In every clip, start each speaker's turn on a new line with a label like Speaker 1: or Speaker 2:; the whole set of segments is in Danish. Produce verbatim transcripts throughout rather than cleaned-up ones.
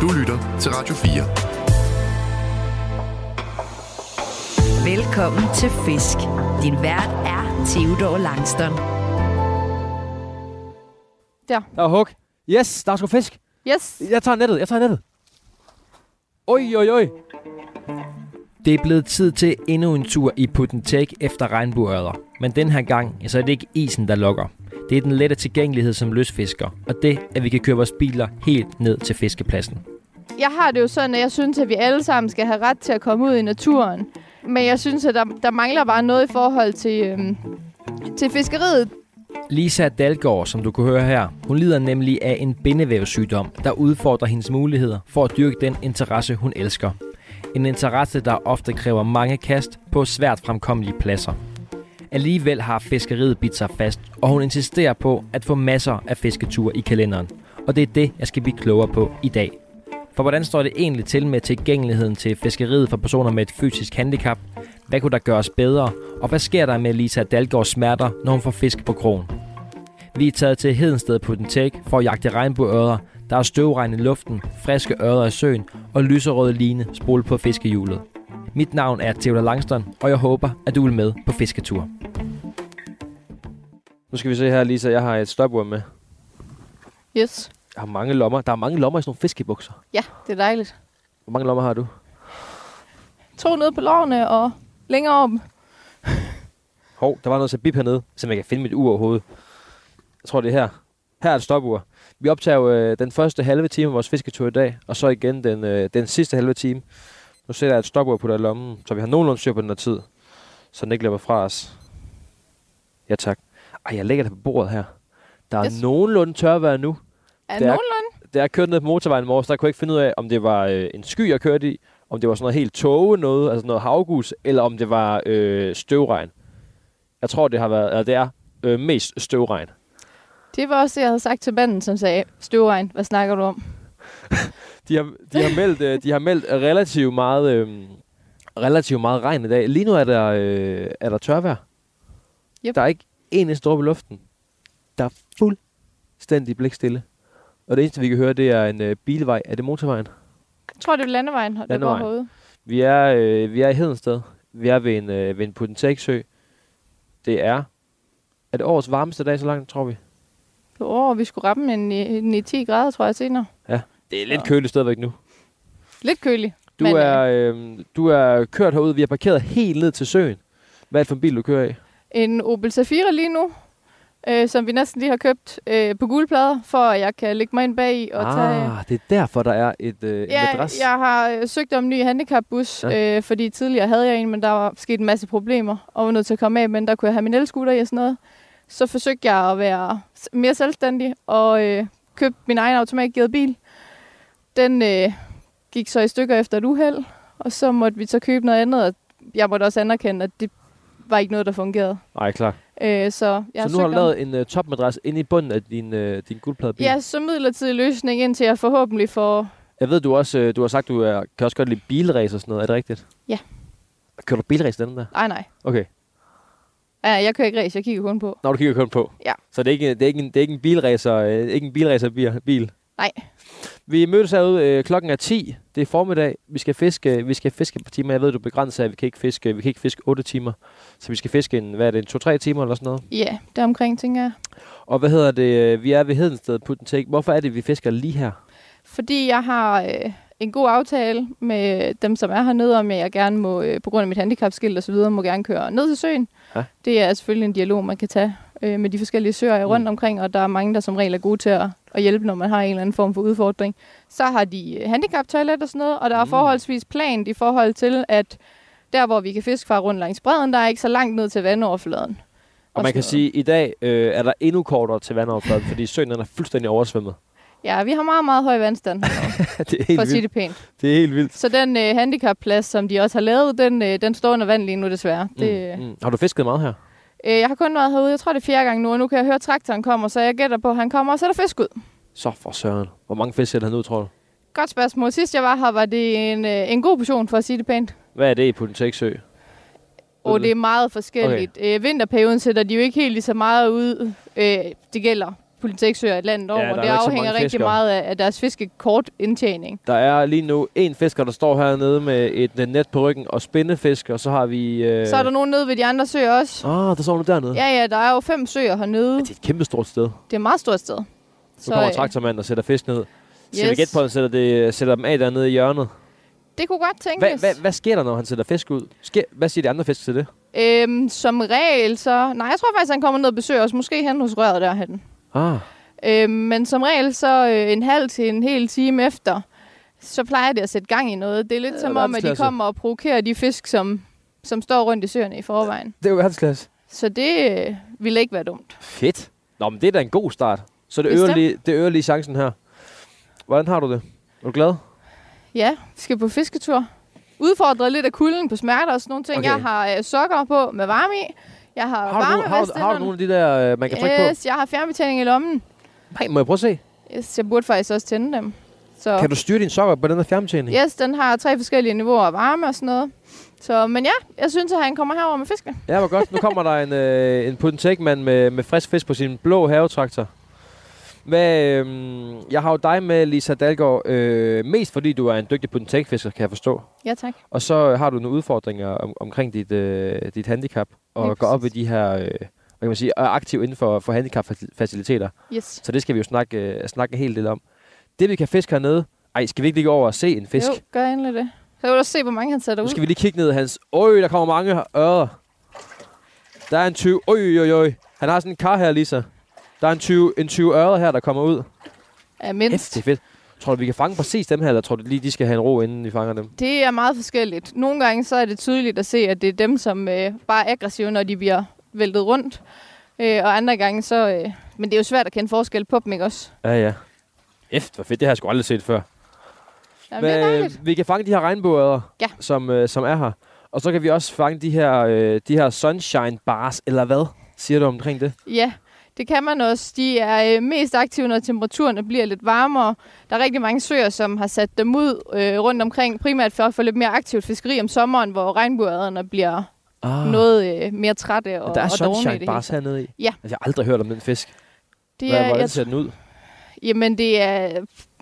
Speaker 1: Du lytter til Radio fire.
Speaker 2: Velkommen til Fisk. Din vært er Theodor Langston.
Speaker 3: Der.
Speaker 4: Der er hug. Yes, der er sgu fisk.
Speaker 3: Yes.
Speaker 4: Jeg tager nettet, jeg tager nettet. Oj, oj, oj. Det er blevet tid til endnu en tur i Put and Take efter regnbueørder. Men den her gang, så er det ikke isen, der lokker. Det er den lette tilgængelighed som lystfisker. Og det, at vi kan køre vores biler helt ned til fiskepladsen.
Speaker 3: Jeg har det jo sådan, at jeg synes, at vi alle sammen skal have ret til at komme ud i naturen. Men jeg synes, at der, der mangler bare noget i forhold til, øhm, til fiskeriet.
Speaker 4: Lisa Dalgaard, som du kunne høre her, hun lider nemlig af en bindevævssygdom, der udfordrer hendes muligheder for at dyrke den interesse, hun elsker. En interesse, der ofte kræver mange kast på svært fremkommelige pladser. Alligevel har fiskeriet bidt sig fast, og hun insisterer på at få masser af fisketure i kalenderen. Og det er det, jeg skal blive klogere på i dag. For hvordan står det egentlig til med tilgængeligheden til fiskeriet for personer med et fysisk handicap? Hvad kunne der gøres bedre? Og hvad sker der med Lisa Dalgaards smerter, når hun får fisk på krogen? Vi er taget til Hedensted Put and Take for at jagte regnbueørder. Der er støvregn i luften, friske ørder i søen og lyserøde line spolet på fiskehjulet. Mit navn er Theodor Langston, og jeg håber, at du vil med på fisketur. Nu skal vi se her, Lisa. Jeg har et stopur med.
Speaker 3: Yes.
Speaker 4: Jeg har mange lommer. Der er mange lommer i sådan nogle fiskebukser.
Speaker 3: Ja, det er dejligt.
Speaker 4: Hvor mange lommer har du?
Speaker 3: To nede på lårene og længere op.
Speaker 4: Hov, der var noget sabib hernede, så jeg kan finde mit ur overhovedet. Jeg tror, det er her. Her er et stopur. Vi optager jo øh, den første halve time af vores fisketur i dag, og så igen den, øh, den sidste halve time. Nu sætter jeg et stopur på der lommen, så vi har nogenlunde styr på den her tid, så den ikke løber fra os. Ja, tak. Ej, jeg lægger det på bordet her. Der er yes. nogenlunde tørvejr nu.
Speaker 3: Er det nogenlunde?
Speaker 4: Da jeg kørte ned på motorvejen i morges, der kunne jeg ikke finde ud af, om det var øh, en sky, jeg kørte i, om det var sådan noget helt tåge noget, altså noget havgus, eller om det var øh, støvregn. Jeg tror, det har været, eller det er øh, mest støvregn.
Speaker 3: Det var også det, jeg havde sagt til manden, som sagde, støvregn, hvad snakker du om?
Speaker 4: de, har, de, har meldt, øh, de har meldt relativt meget, øh, relativt meget regn i dag. Lige nu er der, øh, er der tørvejr. Yep. Der er ikke en eneste dråbe i luften. Der er fuldstændig blikstille. Og det eneste, vi kan høre, det er en øh, bilvej. Er det motorvejen?
Speaker 3: Jeg tror, det er landevejen, og det går herude.
Speaker 4: Vi er, øh, vi er i Hedensted. Vi er ved en, øh, ved en Put and Take sø. Det er... Er det årets varmeste dag så langt, tror vi?
Speaker 3: På år, vi skulle ramme en, en, en ti grader, tror jeg, senere.
Speaker 4: Ja, det er lidt så. Køligt stadigvæk nu.
Speaker 3: Lidt køligt.
Speaker 4: Du, men, er, øh, du er kørt herude. Vi har parkeret helt ned til søen. Hvad er det for en bil, du kører af? En
Speaker 3: Opel Zafira lige nu. Øh, som vi næsten lige har købt øh, på gule plader, for at jeg kan lægge mig ind bag og
Speaker 4: ah,
Speaker 3: tage...
Speaker 4: Ah, det er derfor, der er et øh,
Speaker 3: ja,
Speaker 4: madras.
Speaker 3: Jeg har øh, søgt om en ny handicapbus, ja. øh, fordi tidligere havde jeg en, men der var sket en masse problemer, og var nødt til at komme af, men der kunne jeg have min elscooter i og sådan noget. Så forsøgte jeg at være mere selvstændig, og øh, købte min egen automatgearet bil. Den øh, gik så i stykker efter et uheld, og så måtte vi så købe noget andet, og jeg måtte også anerkende, at det var ikke noget, der fungerede.
Speaker 4: Nej, klar.
Speaker 3: Øh, så jeg
Speaker 4: så nu har du lavet en uh, topmadras inde i bunden af din, uh, din guldpladebil?
Speaker 3: Ja, så midlertidig løsning, indtil jeg forhåbentlig får...
Speaker 4: Jeg ved, du også uh, du har sagt, du er, kan også godt lide bilræs og sådan noget. Er det rigtigt?
Speaker 3: Ja.
Speaker 4: Kører du bilræs den der?
Speaker 3: Nej, nej.
Speaker 4: Okay.
Speaker 3: Ja, jeg kører ikke race, jeg kigger kun på.
Speaker 4: Nå, du kigger kun på?
Speaker 3: Ja.
Speaker 4: Så det er ikke, det er ikke, en, det er ikke en bilræser, uh, ikke en bilræserbil?
Speaker 3: Nej.
Speaker 4: Vi mødes herude, øh, klokken er ti. Det er formiddag. Vi skal fiske, vi skal fiske på timer. Jeg ved, du er begrænset af, vi kan ikke fiske, vi kan ikke fiske otte timer. Så vi skal fiske en, hvad er det, to tre timer eller sådan noget?
Speaker 3: Ja, det er omkring, tænker jeg.
Speaker 4: Og hvad hedder det? Vi er ved Hedensted Put and Take. Hvorfor er det, vi fisker lige her?
Speaker 3: Fordi jeg har øh, en god aftale med dem, som er hernede, om jeg gerne må, øh, på grund af mit handicapskilt og så videre, må gerne køre ned til søen. Ja. Det er selvfølgelig en dialog, man kan tage øh, med de forskellige søer mm. rundt omkring, og der er mange, der som regel er gode til at, at hjælpe, når man har en eller anden form for udfordring. Så har de handicaptoilet og sådan noget, og der er mm. forholdsvis plant i forhold til, at der, hvor vi kan fiske fra rundt langs bredden, der er ikke så langt ned til vandoverfladen.
Speaker 4: Og, og man kan noget. sige, at i dag øh, er der endnu kortere til vandoverfladen, fordi søen er fuldstændig oversvømmet.
Speaker 3: Ja, vi har meget, meget høj vandstand.
Speaker 4: Det er helt
Speaker 3: for at sige
Speaker 4: vildt.
Speaker 3: det pænt.
Speaker 4: Det er helt vildt.
Speaker 3: Så den øh, handicapplads, som de også har lavet, den, øh, den står under vand lige nu desværre.
Speaker 4: Mm,
Speaker 3: det,
Speaker 4: mm. Har du fisket meget her?
Speaker 3: Øh, jeg har kun været herude, jeg tror det er fjerde gang nu, og nu kan jeg høre, at traktoren kommer, så jeg gætter på, at han kommer og sætter fisk ud.
Speaker 4: Så for søren. Hvor mange fisk sætter han ud, tror du?
Speaker 3: Godt spørgsmål. Sidst jeg var her, var det en, øh, en god portion, for at sige det pænt.
Speaker 4: Hvad er det i Put and Take sø?
Speaker 3: Og det er meget forskelligt. Okay. Øh, vinterperioden sætter de jo ikke helt lige så meget ud. Øh, det gælder politikøer i landet over.
Speaker 1: Ja,
Speaker 3: det afhænger rigtig fiskere. meget af, af deres fiskekortindtjening.
Speaker 1: Der er lige nu en fisker, der står hernede med et net på ryggen og spændefisk, og så har vi... Øh...
Speaker 3: Så er der nogen nede ved de andre søer også.
Speaker 1: Ah, der står du dernede.
Speaker 3: Ja, ja, der er jo fem søer hernede.
Speaker 1: Ja, det er et kæmpe stort sted.
Speaker 3: Det er et meget stort sted.
Speaker 1: Nu
Speaker 3: så,
Speaker 1: kommer
Speaker 3: øh...
Speaker 1: traktormanden og sætter fisk ned.
Speaker 3: Yes.
Speaker 1: Skal vi gætte på, at han sætter, det, sætter dem af dernede i hjørnet?
Speaker 3: Det kunne godt tænkes.
Speaker 1: Hva, hva, hvad sker der, når han sætter fisk ud? Sker, hvad siger de andre fisk til det?
Speaker 3: Øhm, som regel så... Nej, jeg tror faktisk, han kommer ned og besøger os. Måske hen hos røret derhen.
Speaker 1: Ah.
Speaker 3: Øhm, men som regel så øh, en halv til en hel time efter, så plejer det at sætte gang i noget. Det er lidt ja, som om, at de kommer og provokerer de fisk, som, som står rundt i søerne i forvejen.
Speaker 1: Det er jo verdensklasse.
Speaker 3: Så det øh, ville ikke være dumt.
Speaker 1: Fedt. Nå, men det er da en god start. Så det øger, lige, det øger lige chancen her. Hvordan har du det? Er du glad?
Speaker 3: Ja, vi skal på fisketur. Udfordret lidt af kulden på smerter og sådan nogle ting. Okay. Jeg har øh, sokker på med varme i. Jeg har,
Speaker 1: har, du, har, du, har du nogle af de der, øh, man kan trykke
Speaker 3: yes,
Speaker 1: på?
Speaker 3: Jeg har fjernbetjening i lommen.
Speaker 1: Nej, må jeg prøve at se?
Speaker 3: Yes, jeg burde faktisk også tænde dem. Så.
Speaker 1: Kan du styre dine sokker på den her fjernbetjening?
Speaker 3: Yes, den har tre forskellige niveauer af varme og sådan noget. Så, men ja, jeg synes, at han kommer herover med fiske.
Speaker 1: Ja, hvor godt. Nu kommer der en, øh, en Put-and-Take-mand med, med frisk fisk på sin blå havetraktor. Hvad, øh, jeg har jo dig med, Lisa Dalgaard, øh, mest fordi du er en dygtig Put-and-Take-fisker, kan jeg forstå.
Speaker 3: Ja, tak.
Speaker 1: Og så har du nogle udfordringer om, omkring dit, øh, dit handicap, og ja, går op i de her, øh, hvad kan man sige, er aktiv inden for, for handicapfaciliteter.
Speaker 3: Yes.
Speaker 1: Så det skal vi jo snakke, øh, snakke en hel del om. Det vi kan fiske hernede, ej, skal vi ikke lige gå over og se en fisk?
Speaker 3: Jo, gør endelig det. Så vil du se, hvor mange han sætter ud.
Speaker 1: Nu skal vi lige kigge ned i hans... Øj, der kommer mange ørder. Der er en tyve... Øj, øj, øj. Han har sådan en kar her, Lisa. Der er en tyve, en tyve ørder her, der kommer ud.
Speaker 3: Ja, mindst.
Speaker 1: Det er fedt. Tror du, vi kan fange præcis dem her, eller tror du lige, de skal have en ro, inden vi fanger dem?
Speaker 3: Det er meget forskelligt. Nogle gange så er det tydeligt at se, at det er dem, som øh, bare er aggressive, når de bliver væltet rundt. Øh, og andre gange så... Øh, men det er jo svært at kende forskel på dem, ikke også?
Speaker 1: Ja, ja. Efter, hvor fedt. Det har jeg sgu aldrig set før.
Speaker 3: Jamen, det er dejligt.
Speaker 1: Vi kan fange de her regnbueørder,
Speaker 3: ja.
Speaker 1: som, øh, som er her. Og så kan vi også fange de her, øh, de her sunshine bars, eller hvad siger du omkring det?
Speaker 3: Ja, det kan man også. De er øh, mest aktive, når temperaturerne bliver lidt varmere. Der er rigtig mange søer, som har sat dem ud øh, rundt omkring, primært for at få lidt mere aktivt fiskeri om sommeren, hvor regnbueørderne bliver ah. noget øh, mere trætte og, og
Speaker 1: der er
Speaker 3: og
Speaker 1: sunshine bars hernede i?
Speaker 3: Ja.
Speaker 1: Altså, jeg har aldrig hørt om den fisk.
Speaker 3: Det
Speaker 1: Hvad,
Speaker 3: er,
Speaker 1: hvordan ser den ud?
Speaker 3: Jamen, det er...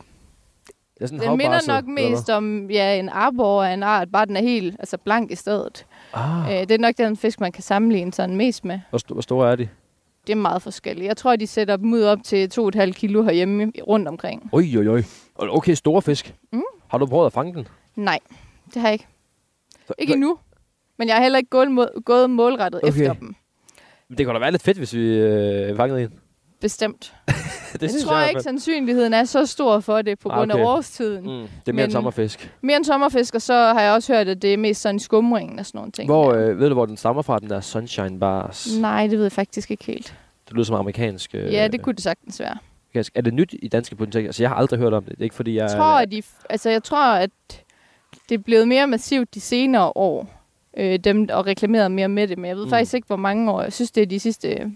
Speaker 1: Det er
Speaker 3: den minder nok mest om ja, en arbor af en art, bare den er helt altså blank i stedet.
Speaker 1: Ah.
Speaker 3: Øh, det er nok den fisk, man kan sammenligne sådan mest med.
Speaker 1: Hvor, st- hvor store er de?
Speaker 3: Det er meget forskelligt. Jeg tror, de sætter dem ud op til to komma fem kilo herhjemme rundt omkring.
Speaker 1: Oj, oj, oj. Okay, store fisk. Mm. Har du prøvet at fange den?
Speaker 3: Nej, det har jeg ikke. Så, ikke endnu. Men jeg har heller ikke gået, må- gået målrettet okay. efter dem.
Speaker 1: Men det kunne da være lidt fedt, hvis vi øh, fangede en.
Speaker 3: Bestemt.
Speaker 1: det
Speaker 3: jeg tror jeg ikke, sandsynligheden er så stor for det på ah, grund okay. af årstiden.
Speaker 1: Mm, det er mere en sommerfisk.
Speaker 3: Mere en sommerfisk, og så har jeg også hørt, at det er mest sådan skumringen og sådan nogle ting.
Speaker 1: Hvor, øh, ved du, hvor den stammer fra, den der sunshine bars?
Speaker 3: Nej, det ved jeg faktisk ikke helt.
Speaker 1: Det lyder som amerikansk. Øh,
Speaker 3: ja, det kunne det sagtens være.
Speaker 1: Er det nyt i danske Put-and-Take? Altså, jeg har aldrig hørt om det. Det er ikke fordi, jeg...
Speaker 3: Jeg tror, at, de, altså, jeg tror, at det er blevet mere massivt de senere år, øh, dem, og reklameret mere med det. Men jeg ved mm. faktisk ikke, hvor mange år. Jeg synes, det er de sidste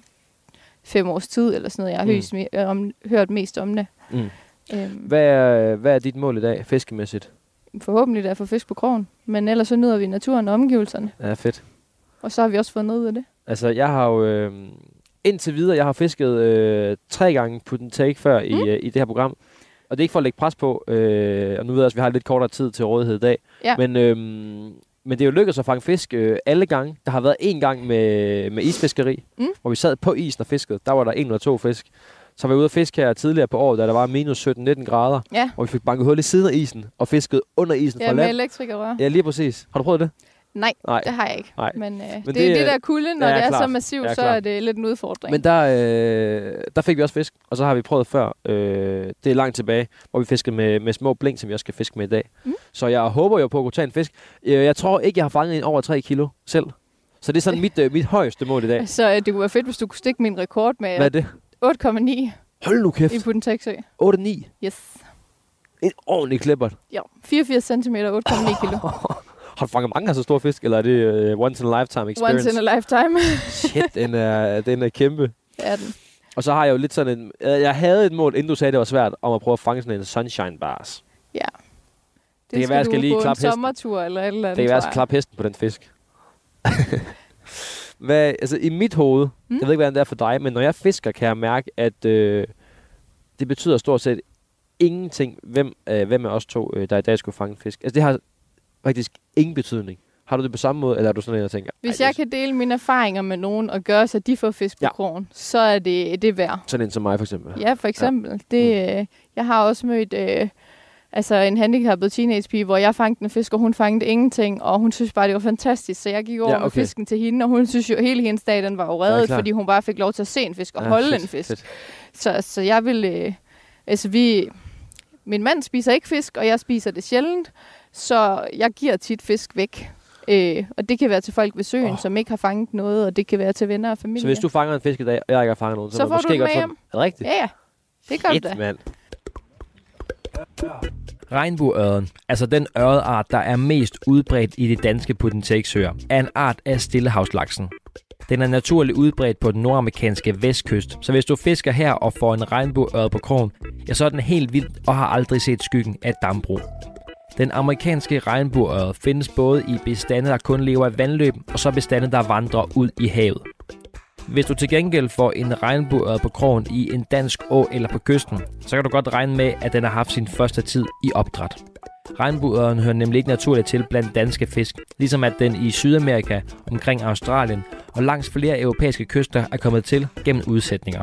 Speaker 3: fem års tid, eller sådan noget, jeg har mm. hørt, me- om, hørt mest om det.
Speaker 1: Mm. Øhm. Hvad, er, hvad er dit mål i dag, fiskemæssigt?
Speaker 3: Forhåbentlig at få fisk på krogen. Men ellers så nyder vi naturen og omgivelserne.
Speaker 1: Ja, fedt.
Speaker 3: Og så har vi også fået noget af det.
Speaker 1: Altså, jeg har jo... Øh, indtil videre, jeg har fisket øh, tre gange Put-and-Take før mm. i, øh, i det her program. Og det er ikke for at lægge pres på. Øh, og nu ved jeg også, at vi har lidt kortere tid til rådighed i dag. Ja. Men, øh, men det er jo lykkedes at fange fisk øh, alle gange. Der har været en gang med, med isfiskeri, mm. hvor vi sad på isen og fiskede. Der var der en eller to fisk. Så var vi ude at fiske her tidligere på året, da der var minus sytten nitten grader. Ja. Og vi fik banket hul i siden af isen og fisket under isen
Speaker 3: ja,
Speaker 1: fra land.
Speaker 3: Ja, med elektrikerrør.
Speaker 1: Ja, lige præcis. Har du prøvet det?
Speaker 3: Nej, Nej, det har jeg ikke.
Speaker 1: Nej.
Speaker 3: Men, øh, Men det, det er det der kulde, når ja, det er klart. så massivt, ja, så er det lidt en udfordring.
Speaker 1: Men der, øh, der fik vi også fisk, og så har vi prøvet før, øh, det er langt tilbage, hvor vi fiskede med, med små blink, som vi også skal fiske med i dag. Mm. Så jeg håber jo på at kunne tage en fisk. Jeg tror ikke, jeg har fanget en over tre kilo selv. Så det er sådan mit, øh, mit højeste mål i dag.
Speaker 3: Så øh, det kunne være fedt, hvis du kunne stikke min rekord med
Speaker 1: Hvad er det?
Speaker 3: otte komma ni.
Speaker 1: Hold nu kæft.
Speaker 3: I Put-and-Take-sø.
Speaker 1: otte komma ni?
Speaker 3: Yes.
Speaker 1: En ordentlig klippert.
Speaker 3: Ja, fireogfirs centimeter, otte komma ni kilo.
Speaker 1: Har du fanget mange af så store fisk, eller er det uh, once in a lifetime experience?
Speaker 3: Once in a lifetime.
Speaker 1: Shit, den er, den er kæmpe.
Speaker 3: Det er den.
Speaker 1: Og så har jeg jo lidt sådan en... Jeg havde et mål, inden du sagde, det var svært, om at prøve at fange sådan en sunshine bars.
Speaker 3: Ja. Det,
Speaker 1: det kan være, jeg skal lige klappe hesten.
Speaker 3: Sommertur eller et eller andet,
Speaker 1: det kan være, jeg skal klappe hesten på den fisk. Hvad, altså i mit hoved, mm. jeg ved ikke, hvordan det er for dig, men når jeg fisker, kan jeg mærke, at, øh, det betyder stort set ingenting, hvem, øh, hvem af os to, øh, der i dag skulle fange fisk. Altså, det har faktisk ingen betydning. Har du det på samme måde, eller er du sådan en, der tænker...
Speaker 3: Hvis jeg kan dele mine erfaringer med nogen, og gøre så de får fisk på ja. krogen, så er det det værd.
Speaker 1: Sådan en som mig, for eksempel.
Speaker 3: Ja, for eksempel. Ja. Det, øh, jeg har også mødt øh, altså en handicappet teenagepige, hvor jeg fangede en fisk, og hun fangede ingenting, og hun synes bare, det var fantastisk. Så jeg gik over ja, okay. med fisken til hende, og hun synes jo, hele hendes dag, den var jo reddet, ja, fordi hun bare fik lov til at se en fisk og ja, holde fedt, en fisk. Så, så jeg vil... Øh, altså, vi... Min mand spiser ikke fisk, og jeg spiser det sjældent, så jeg giver tit fisk væk. Øh, og det kan være til folk ved søen, oh. som ikke har fanget noget, og det kan være til venner og familie.
Speaker 1: Så hvis du fanger en fisk i dag, og jeg ikke har fanget nogen, så,
Speaker 3: så får
Speaker 1: måske
Speaker 3: du den med
Speaker 1: godt
Speaker 3: hjem.
Speaker 1: Er det rigtigt?
Speaker 3: Ja, ja. Det gør det.
Speaker 1: Mand.
Speaker 4: Regnbueørred, altså den ørredart, der er mest udbredt i de danske Put-and-Take-søer, er en art af stillehavslaksen. Den er naturligt udbredt på den nordamerikanske vestkyst, så hvis du fisker her og får en regnbueørred på krogen, ja, så er den helt vild og har aldrig set skyggen af et dambrug. Den amerikanske regnbueørred findes både i bestande, der kun lever i vandløb, og så bestande, der vandrer ud i havet. Hvis du til gengæld får en regnbueørred på krogen i en dansk å eller på kysten, så kan du godt regne med, at den har haft sin første tid i opdræt. Regnbueørreden hører nemlig ikke naturligt til blandt danske fisk, ligesom at den i Sydamerika, omkring Australien og langs flere europæiske kyster er kommet til gennem udsætninger.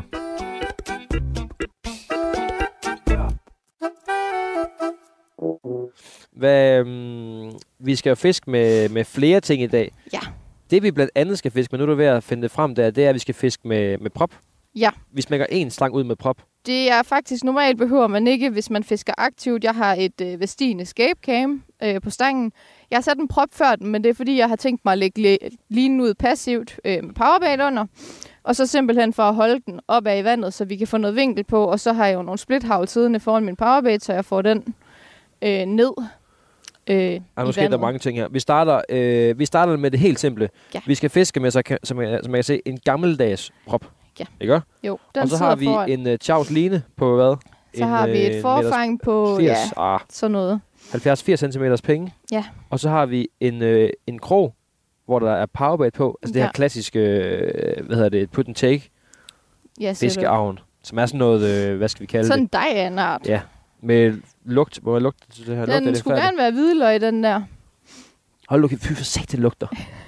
Speaker 1: Hvad, um, vi skal jo fiske med, med flere ting i dag.
Speaker 3: Ja.
Speaker 1: Det vi blandt andet skal fiske med, nu er du ved at finde det frem der, det er, at vi skal fiske med, med prop.
Speaker 3: Ja.
Speaker 1: Vi smækker en slang ud med prop.
Speaker 3: Det er faktisk normalt behøver man ikke, hvis man fisker aktivt. Jeg har et øh, Vestin escape cam øh, på stangen. Jeg har sat en prop før den, men det er fordi, jeg har tænkt mig at lægge linen ud passivt øh, med powerbait under. Og så simpelthen for at holde den op ad i vandet, så vi kan få noget vinkel på. Og så har jeg jo nogle splithavl siddende foran min powerbait, så jeg får den øh, ned øh, ja,
Speaker 1: nu sker der mange ting her. Vi starter, øh, vi starter med det helt simple. Ja. Vi skal fiske med, så kan, som, jeg, som jeg kan se, en gammeldags prop.
Speaker 3: Ja.
Speaker 1: Ikke?
Speaker 3: Jo,
Speaker 1: og så har vi foran. en uh, Chaus line på hvad?
Speaker 3: Så
Speaker 1: en,
Speaker 3: har vi et forfang på
Speaker 1: firs,
Speaker 3: ja, ah, sådan noget.
Speaker 1: halvfjerds til firs centimeters penge.
Speaker 3: Ja.
Speaker 1: Og så har vi en, øh, en krog, hvor der er powerbait på. Altså ja. det her klassiske, øh, hvad hedder det, put and take
Speaker 3: ja,
Speaker 1: fiskeavn. Som er sådan noget, øh, hvad skal vi kalde
Speaker 3: sådan
Speaker 1: det?
Speaker 3: Sådan en art.
Speaker 1: Ja, med lugt. Hvor jeg lugter til det her?
Speaker 3: Den
Speaker 1: lugter
Speaker 3: skulle gerne være hvidløg, den der.
Speaker 1: Hold nu, fy for sat, det lugter.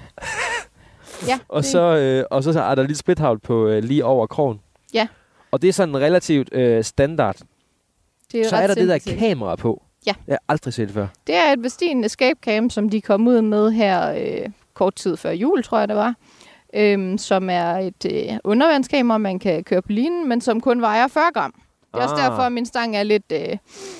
Speaker 3: Ja,
Speaker 1: og, så, øh, og så er der lidt splithavl på øh, lige over krogen.
Speaker 3: Ja.
Speaker 1: Og det er sådan relativt øh, standard.
Speaker 3: Det er
Speaker 1: så er der det der kamera på.
Speaker 3: Ja.
Speaker 1: Jeg har aldrig set det før.
Speaker 3: Det er et Vestin escape cam, som de kom ud med her øh, kort tid før jul, tror jeg det var. Øhm, som er et øh, undervandskamera, man kan køre på linen, men som kun vejer fyrre gram. Det er ah. også derfor, at min stang er lidt... Øh,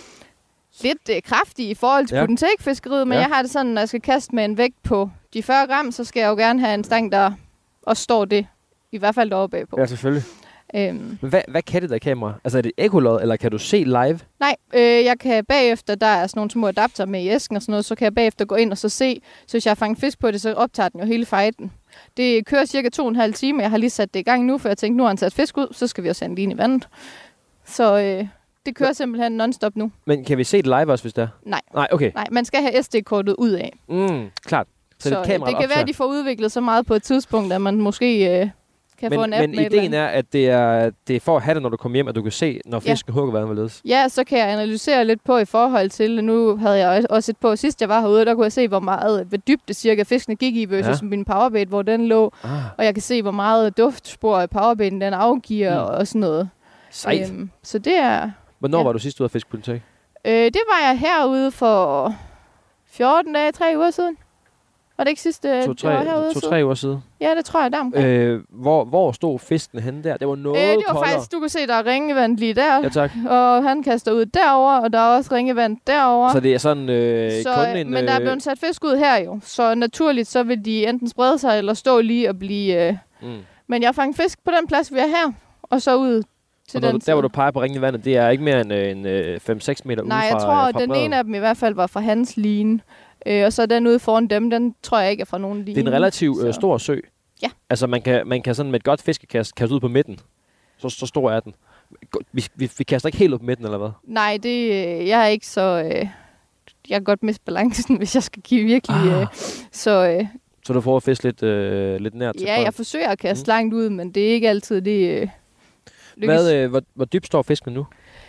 Speaker 3: lidt øh, kraftig i forhold til ja. Put-and-take-fiskeriet, men ja. jeg har det sådan, når jeg skal kaste med en vægt på de fyrre gram, så skal jeg jo gerne have en stang, der også står det, i hvert fald deroppe bagpå.
Speaker 1: Ja, selvfølgelig.
Speaker 3: Øhm.
Speaker 1: Men hvad, hvad kan det der kamera? Altså er det ekkolod, eller kan du se live?
Speaker 3: Nej, øh, jeg kan bagefter, der er sådan nogle små adapter med i æsken og sådan noget, så kan jeg bagefter gå ind og så se, så hvis jeg har fanget fisk på det, så optager den jo hele fighten. Det kører cirka to og en halv time, jeg har lige sat det i gang nu, for jeg tænkte, nu har han sat fisk ud, så skal vi også have en line i vandet. Så... Øh, Det kører simpelthen non-stop nu.
Speaker 1: Men kan vi se det live også, hvis det er?
Speaker 3: Nej.
Speaker 1: Nej, okay.
Speaker 3: Nej, man skal have S D-kortet ud af.
Speaker 1: Mm, klart. Så, så det, kamera,
Speaker 3: det kan være, at de får udviklet så meget på et tidspunkt, at man måske øh, kan
Speaker 1: men,
Speaker 3: få en app
Speaker 1: men
Speaker 3: med.
Speaker 1: Men ideen er, at det er, det er for at have det, når du kommer hjem, at du kan se, når fisken ja. hugger hvad hvorledes.
Speaker 3: Ja, så kan jeg analysere lidt på i forhold til, nu havde jeg også et på sidst, jeg var herude, der kunne jeg se, hvor meget hvor dybt det cirka fiskene gik i, versus ja. min powerbait, hvor den lå. Ah. Og jeg kan se, hvor meget duftspor powerbaiten den afgiver mm. og sådan noget.
Speaker 1: Sejt.
Speaker 3: Øhm, så det er...
Speaker 1: Hvornår
Speaker 3: ja.
Speaker 1: var du sidst ude at fiske Put-and-Take?
Speaker 3: Øh, det var jeg herude for fjorten dage, tre uger siden. Var det ikke sidste
Speaker 1: to, tre,
Speaker 3: det var herude?
Speaker 1: To-tre uger siden?
Speaker 3: Ja, det tror jeg, der omkring.
Speaker 1: Øh, hvor, hvor stod fisken henne der? Det var noget
Speaker 3: øh, Det var
Speaker 1: koldere.
Speaker 3: faktisk, du kan se, der er ringevand lige der.
Speaker 1: Ja, tak.
Speaker 3: Og han kaster ud derover, og der er også ringevand derover.
Speaker 1: Så det er sådan øh,
Speaker 3: så,
Speaker 1: kun en...
Speaker 3: Men der er blevet sat fisk ud her jo. Så naturligt, så vil de enten sprede sig, eller stå lige og blive... Øh. Mm. Men jeg fanger fisk på den plads, vi er her. Og så ud...
Speaker 1: Og der, der hvor du peger på ringen i vandet, det er ikke mere end en, en fem seks meter ude fra
Speaker 3: Nej, jeg tror,
Speaker 1: fra
Speaker 3: den
Speaker 1: bredden.
Speaker 3: ene af dem i hvert fald var fra hans line. Øh, og så den ude foran dem, den tror jeg ikke er fra nogen line.
Speaker 1: Det er en relativt øh, stor sø.
Speaker 3: Ja.
Speaker 1: Altså man kan, man kan sådan med et godt fiskekast kaste ud på midten. Så, så stor er den. Vi, vi, vi kaster ikke helt ud på midten, eller hvad?
Speaker 3: Nej, det, jeg er ikke så... Øh, jeg kan godt miste balancen, hvis jeg skal give virkelig...
Speaker 1: Ah.
Speaker 3: Øh, så... Øh,
Speaker 1: så du får at fiske lidt, øh, lidt nær til
Speaker 3: Ja, jeg forsøger at kaste mm. langt ud, men det er ikke altid det... Øh,
Speaker 1: Hvad, øh, hvor, hvor dybt står fisken nu?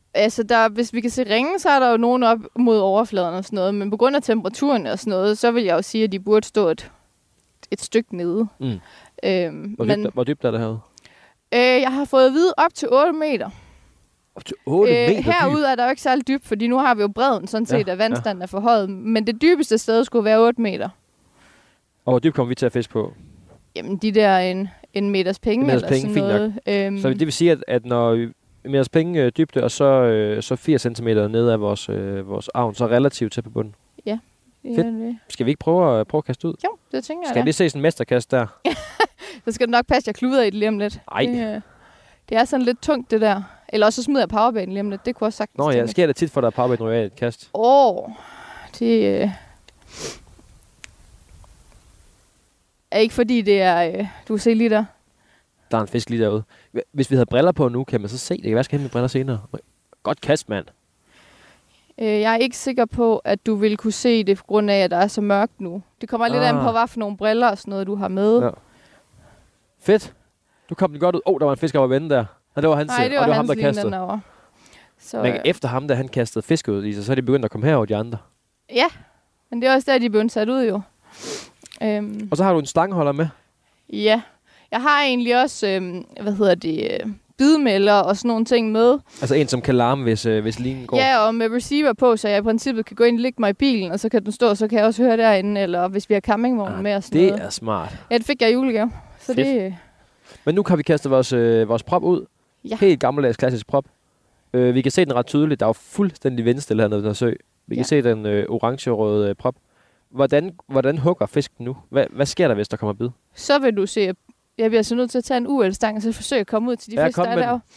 Speaker 3: Altså, der, hvis vi kan se ringe, så er der jo nogen op mod overfladen og sådan noget. Men på grund af temperaturen og sådan noget, så vil jeg jo sige, at de burde stå et, et stykke nede. Mm. Øhm,
Speaker 1: hvor,
Speaker 3: men,
Speaker 1: dybt, hvor dybt er det herude?
Speaker 3: Øh, jeg har fået at vide op til otte meter.
Speaker 1: Op til otte øh, meter
Speaker 3: Herude er der jo ikke særlig dybt, fordi nu har vi jo bredden, sådan set, ja, at vandstanden ja. er forhøjet. Men det dybeste sted skulle være otte meter.
Speaker 1: Og hvor dybt kommer vi til at fiske på?
Speaker 3: Jamen, de der en, en meters penge, en meters eller penge, sådan noget.
Speaker 1: Øhm, så det vil sige, at, at når en meters penge øh, dybde, og så, øh, så firs centimeter ned af vores, øh, vores avn, så relativt tæt på bunden.
Speaker 3: Ja.
Speaker 1: Fedt. Det. Skal vi ikke prøve at, prøve at kaste ud?
Speaker 3: Jo, det tænker jeg.
Speaker 1: Skal vi se sådan en mesterkast der?
Speaker 3: Så skal det nok passe, jeg kluder i det lige om lidt.
Speaker 1: Nej.
Speaker 3: Det, det er sådan lidt tungt, det der. Eller også så smider jeg powerbanen lige om lidt. Det kunne også sagtens.
Speaker 1: Nå ja, sker det tit for dig, at powerbanen ryger af et kast?
Speaker 3: Åh, oh, det øh, er ikke fordi det er... Øh, du kan se lige der.
Speaker 1: Der er en fisk lige derude. Hvis vi havde briller på nu, kan man så se det. Jeg kan være, skal have mine briller senere. Godt kast, mand.
Speaker 3: Øh, jeg er ikke sikker på, at du vil kunne se det, på grund af, at der er så mørkt nu. Det kommer ah. lidt an på, hvad for nogle briller og sådan noget, du har med. Ja.
Speaker 1: Fedt. Du kom den godt ud. Åh, oh, der var en fisk over vende der. Og det var hans,
Speaker 3: Nej, det var
Speaker 1: og det var
Speaker 3: hans
Speaker 1: ham, der kastede.
Speaker 3: Så,
Speaker 1: men efter ham, da han kastede fisk ud i sig, så er de begyndt at komme herover, de andre.
Speaker 3: Ja, men det er også der, de er begyndt sat ud jo. Øhm.
Speaker 1: Og så har du en stangholder med?
Speaker 3: Ja. Jeg har egentlig også, øhm, hvad hedder det, øh, bidmelder og sådan nogle ting med.
Speaker 1: Altså en, som kan larme, hvis, øh, hvis linen går?
Speaker 3: Ja, og med receiver på, så jeg i princippet kan gå ind og lægge mig i bilen, og så kan den stå, og så kan jeg også høre derinde, eller hvis vi har campingvognen ah, med og sådan
Speaker 1: det
Speaker 3: noget.
Speaker 1: Det er smart.
Speaker 3: Ja, det fik jeg i julegave. Så det,
Speaker 1: men nu kan vi kaste vores, øh, vores prop ud. Ja. Helt gammeldags klassisk prop. Øh, vi kan se den ret tydeligt. Der er jo fuldstændig vindstille hernede i den her sø. Vi ja. kan se den øh, orange-røde øh, prop. Hvordan, hvordan hugger fisken nu? Hva, hvad sker der, hvis der kommer bid?
Speaker 3: Så vil du se, jeg bliver så nødt til at tage en U L-stang, og så forsøge at komme ud til de ja, fisk, der er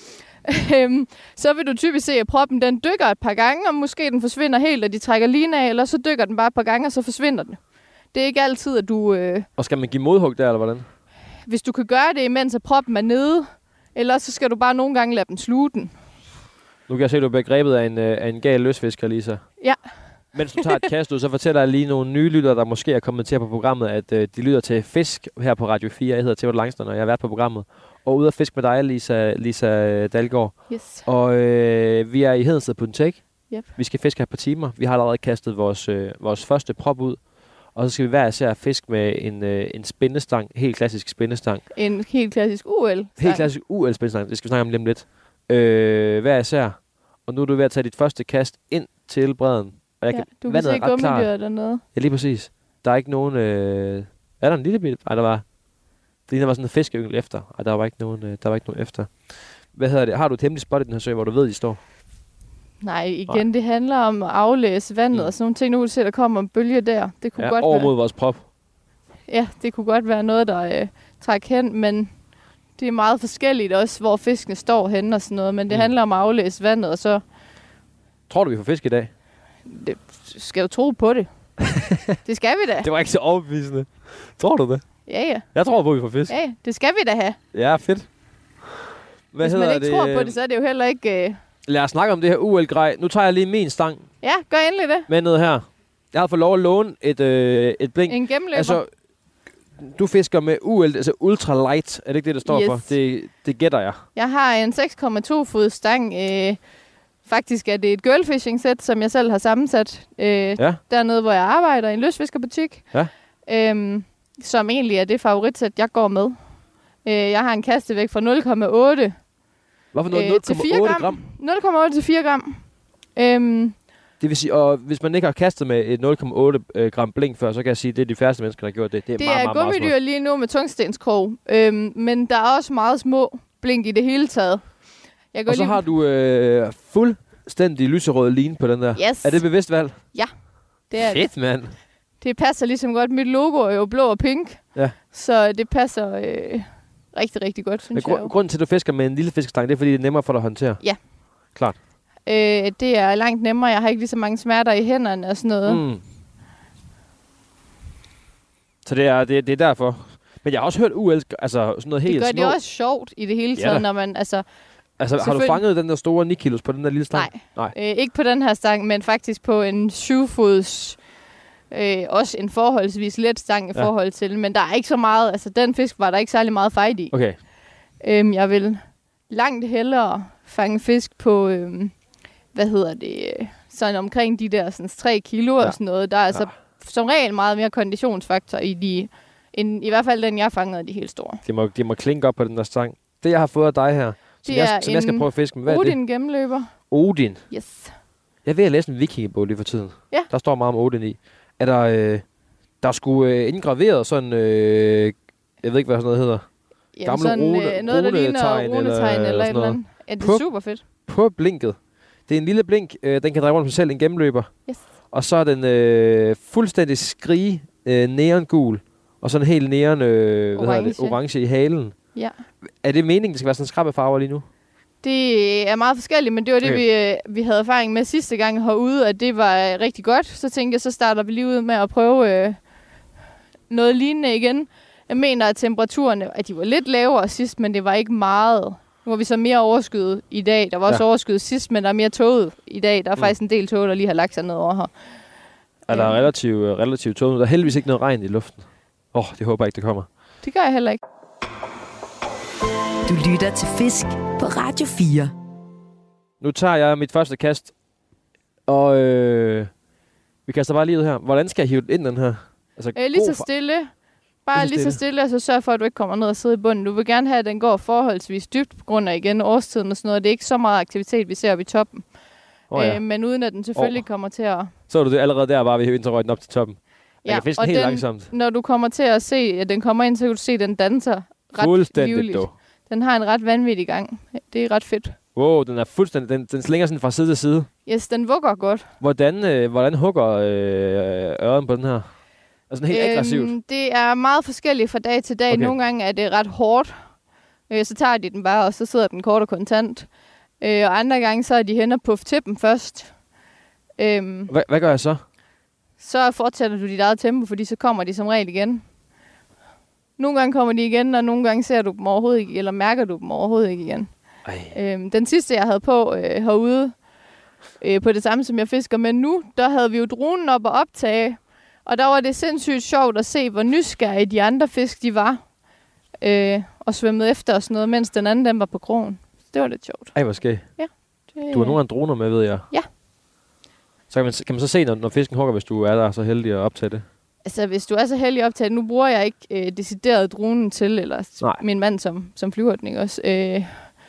Speaker 3: der. Så vil du typisk se, at proppen den dykker et par gange, og måske den forsvinder helt, og de trækker linen af, eller så dykker den bare et par gange, og så forsvinder den. Det er ikke altid, at du... Øh,
Speaker 1: og skal man give modhug der, eller hvordan?
Speaker 3: Hvis du kan gøre det, imens at proppen er nede, eller så skal du bare nogle gange lade dem sluge den.
Speaker 1: Nu kan jeg se, at du bliver grebet af en, af en gal løsfisker, Lisa.
Speaker 3: Ja.
Speaker 1: Mens du tager et kast ud, så fortæller jeg lige nogle nye lyttere, der måske er kommet til på programmet, at øh, de lytter til Fisk her på Radio fire. Jeg hedder Theodor Langstrøm, og jeg har været på programmet. Og ude at fiske med dig, Lisa, Lisa Dalgaard.
Speaker 3: Yes.
Speaker 1: Og øh, vi er i Hedensted på den take.
Speaker 3: Yep.
Speaker 1: Vi skal fiske her på timer. Vi har allerede kastet vores, øh, vores første prop ud. Og så skal vi hver især fiske med en, øh, en spændestang. Helt klassisk spændestang.
Speaker 3: En helt klassisk U L-stang.
Speaker 1: Helt klassisk U L-spændestang. Det skal vi snakke om lige om lidt. Øh, hver især. Og nu er du ved at tage dit første kast ind til bredden. Og jeg
Speaker 3: ja,
Speaker 1: kan,
Speaker 3: du kan se gummidyr dernede.
Speaker 1: Ja, lige præcis. Der er ikke nogen... Øh, er der en lille bit? Ej, der var... Det ligner var sådan en fiskeyngel efter. Ej, der var ikke nogen, øh, der var ikke nogen efter. Hvad hedder det? Har du et hemmeligt spot i den her sø, hvor du ved, de står?
Speaker 3: Nej, igen, Nej. Det handler om at aflæse vandet mm. og sådan nogle ting. Nu kan du se, der kommer en bølge der. Det kunne
Speaker 1: ja,
Speaker 3: godt
Speaker 1: over
Speaker 3: være,
Speaker 1: mod vores prop.
Speaker 3: Ja, det kunne godt være noget, der øh, trækker hen, men det er meget forskelligt også, hvor fiskene står henne og sådan noget. Men det mm. handler om at aflæse vandet, og så...
Speaker 1: Tror du, vi får fisk i dag?
Speaker 3: Det skal jo tro på det. Det skal vi da.
Speaker 1: Det var ikke så overbevisende. Tror du det?
Speaker 3: Ja, ja.
Speaker 1: Jeg tror på, at vi får fisk.
Speaker 3: Ja, ja. Det skal vi da have.
Speaker 1: Ja, fedt. Hvad
Speaker 3: Hvis man ikke det? tror på det, så er det jo heller ikke... Øh...
Speaker 1: Lad os snakke om det her U L-grej. Nu tager jeg lige min stang.
Speaker 3: Ja, gør endelig det.
Speaker 1: Med ned her. Jeg har fået lov at låne et, øh, et blink.
Speaker 3: En gennemløber.
Speaker 1: Altså, du fisker med U L, altså ultra light. Er det ikke det, der står
Speaker 3: yes.
Speaker 1: for? Det, det gætter jeg.
Speaker 3: Jeg har en seks komma to fod stang. Øh, faktisk er det et girlfishing-sæt, som jeg selv har sammensat. Øh, ja. Dernede, hvor jeg arbejder i en løsfiskerbutik. Ja. Øh, som egentlig er det favoritsæt, jeg går med. Øh, jeg har en kastevægt fra nul komma otte
Speaker 1: Hvorfor noget? nul komma otte gram?
Speaker 3: nul komma otte til fire gram. Øhm,
Speaker 1: det vil sige, og hvis man ikke har kastet med et nul komma otte gram blink før, så kan jeg sige, at det er de færreste mennesker, der har gjort det. Det er,
Speaker 3: det
Speaker 1: meget,
Speaker 3: er
Speaker 1: meget, meget
Speaker 3: gummidyr lige nu med tungstenskrog. Øhm, men der er også meget små blink i det hele taget. Jeg går
Speaker 1: og så
Speaker 3: lige...
Speaker 1: har du øh, fuldstændig lyserød line på den der.
Speaker 3: Yes.
Speaker 1: Er det bevidst valg?
Speaker 3: Ja, det er
Speaker 1: fedt,
Speaker 3: det.
Speaker 1: mand.
Speaker 3: Det passer ligesom godt. Mit logo er jo blå og pink. Ja. Så det passer øh, rigtig, rigtig godt, synes
Speaker 1: Men
Speaker 3: jeg.
Speaker 1: Gr- grunden til, at du fisker med en lille fiskestang, det er, fordi det er nemmere for dig at håndtere?
Speaker 3: Ja.
Speaker 1: Klart.
Speaker 3: Øh, det er langt nemmere. Jeg har ikke lige så mange smerter i hænderne og sådan noget. Mm.
Speaker 1: Så det er, det, det er derfor. Men jeg har også hørt U L, altså sådan noget helt
Speaker 3: små. Det gør
Speaker 1: små.
Speaker 3: det også sjovt i det hele taget, ja, når man... Altså,
Speaker 1: altså har du fanget den der store ni kilos på den der lille stang?
Speaker 3: Nej, Nej. Øh, ikke på den her stang, men faktisk på en syv fods... Øh, også en forholdsvis let stang i ja. forhold til, men der er ikke så meget, altså den fisk var der ikke særlig meget fight i.
Speaker 1: Okay.
Speaker 3: Øhm, jeg vil langt hellere fange fisk på, øhm, hvad hedder det, sådan omkring de der sådan, tre kilo ja. og sådan noget. Der er altså ja. som regel meget mere konditionsfaktor i de, end, i hvert fald den, jeg fangede af de helt store.
Speaker 1: Det må, de må klinke op på den der stang. Det, jeg har fået af dig her, som, jeg, som jeg skal prøve at fiske med, hvad
Speaker 3: Odin
Speaker 1: er det?
Speaker 3: gennemløber.
Speaker 1: Odin?
Speaker 3: Yes.
Speaker 1: Jeg ved at læse en vikingebog lige for tiden.
Speaker 3: Ja.
Speaker 1: Der står meget om Odin i. Er der, øh, der er sgu øh, indgraveret sådan, øh, jeg ved ikke, hvad sådan noget hedder.
Speaker 3: Jamen gamle sådan rune, øh, noget, der ligner runetegn eller, eller et eller andet. Ja, det er på, super fedt.
Speaker 1: På blinket. Det er en lille blink, øh, den kan dreje rundt på sig selv, en gennemløber.
Speaker 3: Yes.
Speaker 1: Og så er den øh, fuldstændig skrige øh, neongul, og sådan helt neon øh, hvad hedder det, orange i halen.
Speaker 3: Ja.
Speaker 1: Er det meningen, det skal være sådan skrabbefarver lige nu?
Speaker 3: Det er meget forskelligt, men det var det, okay. vi, vi havde erfaring med sidste gang herude, at det var rigtig godt. Så tænkte jeg, så starter vi lige ud med at prøve øh, noget lignende igen. Jeg mener, at temperaturerne, at de var lidt lavere sidst, men det var ikke meget. Nu var vi så mere overskyet i dag. Der var også ja. overskyet sidst, men der er mere tåget i dag. Der er mm. faktisk en del tåge, der lige har lagt sig ned over her.
Speaker 1: Er der relativt relativ tåget? Der er heldigvis ikke noget regn i luften. Åh, oh, det håber jeg ikke, det kommer.
Speaker 3: Det gør jeg heller ikke.
Speaker 2: Du lytter til Fisk på Radio fire.
Speaker 1: Nu tager jeg mit første kast, og øh, vi kaster bare lige ud her. Hvordan skal jeg hive ind den her? Altså,
Speaker 3: øh, lige så stille. Bare lige så stille, og så sørg for, at du ikke kommer ned og sidder i bunden. Du vil gerne have, at den går forholdsvis dybt, på grund af igen årstiden og sådan noget. Det er ikke så meget aktivitet, vi ser oppe i toppen. Oh, ja. øh, men uden at den selvfølgelig oh. kommer til at...
Speaker 1: Så er du det allerede der, bare vi hiver den op til toppen. Jeg
Speaker 3: ja,
Speaker 1: kan fiske helt
Speaker 3: den,
Speaker 1: langsomt.
Speaker 3: Når du kommer til at se, at den kommer ind, så kan du se, at den danser ret livligt. Den har en ret vanvittig gang. Det er ret fedt.
Speaker 1: Wow, den er fuldstændig... Den, den slinger sådan fra side til side.
Speaker 3: Yes, den vugger godt.
Speaker 1: Hvordan, øh, hvordan hugger øh, øren på den her? Altså helt øhm, aggressivt?
Speaker 3: Det er meget forskelligt fra dag til dag. Okay. Nogle gange er det ret hårdt. Øh, så tager de den bare, og så sidder den kort og kontant. Øh, og andre gange, så er de hen og puff til dem først. Øhm,
Speaker 1: Hva, hvad gør jeg så?
Speaker 3: Så fortsætter du dit eget tempo, fordi så kommer de som regel igen. Nogle gange kommer de igen, og nogle gange ser du dem overhovedet ikke, eller mærker du dem overhovedet ikke igen. Øhm, den sidste, jeg havde på øh, herude, øh, på det samme, som jeg fisker med nu, der havde vi jo dronen op og optage. Og der var det sindssygt sjovt at se, hvor nysgerrige de andre fisk, de var. Øh, og svømmede efter og sådan noget, mens den anden, den var på krogen. Det var lidt sjovt.
Speaker 1: Ej, hvor skæg.
Speaker 3: Ja. Det...
Speaker 1: Du har nogle af droner med, ved jeg.
Speaker 3: Ja.
Speaker 1: Så kan man, kan man så se, når, når fisken hugger, hvis du er der så heldig at optage det?
Speaker 3: Altså, hvis du er så heldig at optage det, nu bruger jeg ikke øh, decideret dronen til, eller Nej. min mand som, som flyver den, ikke også? Øh,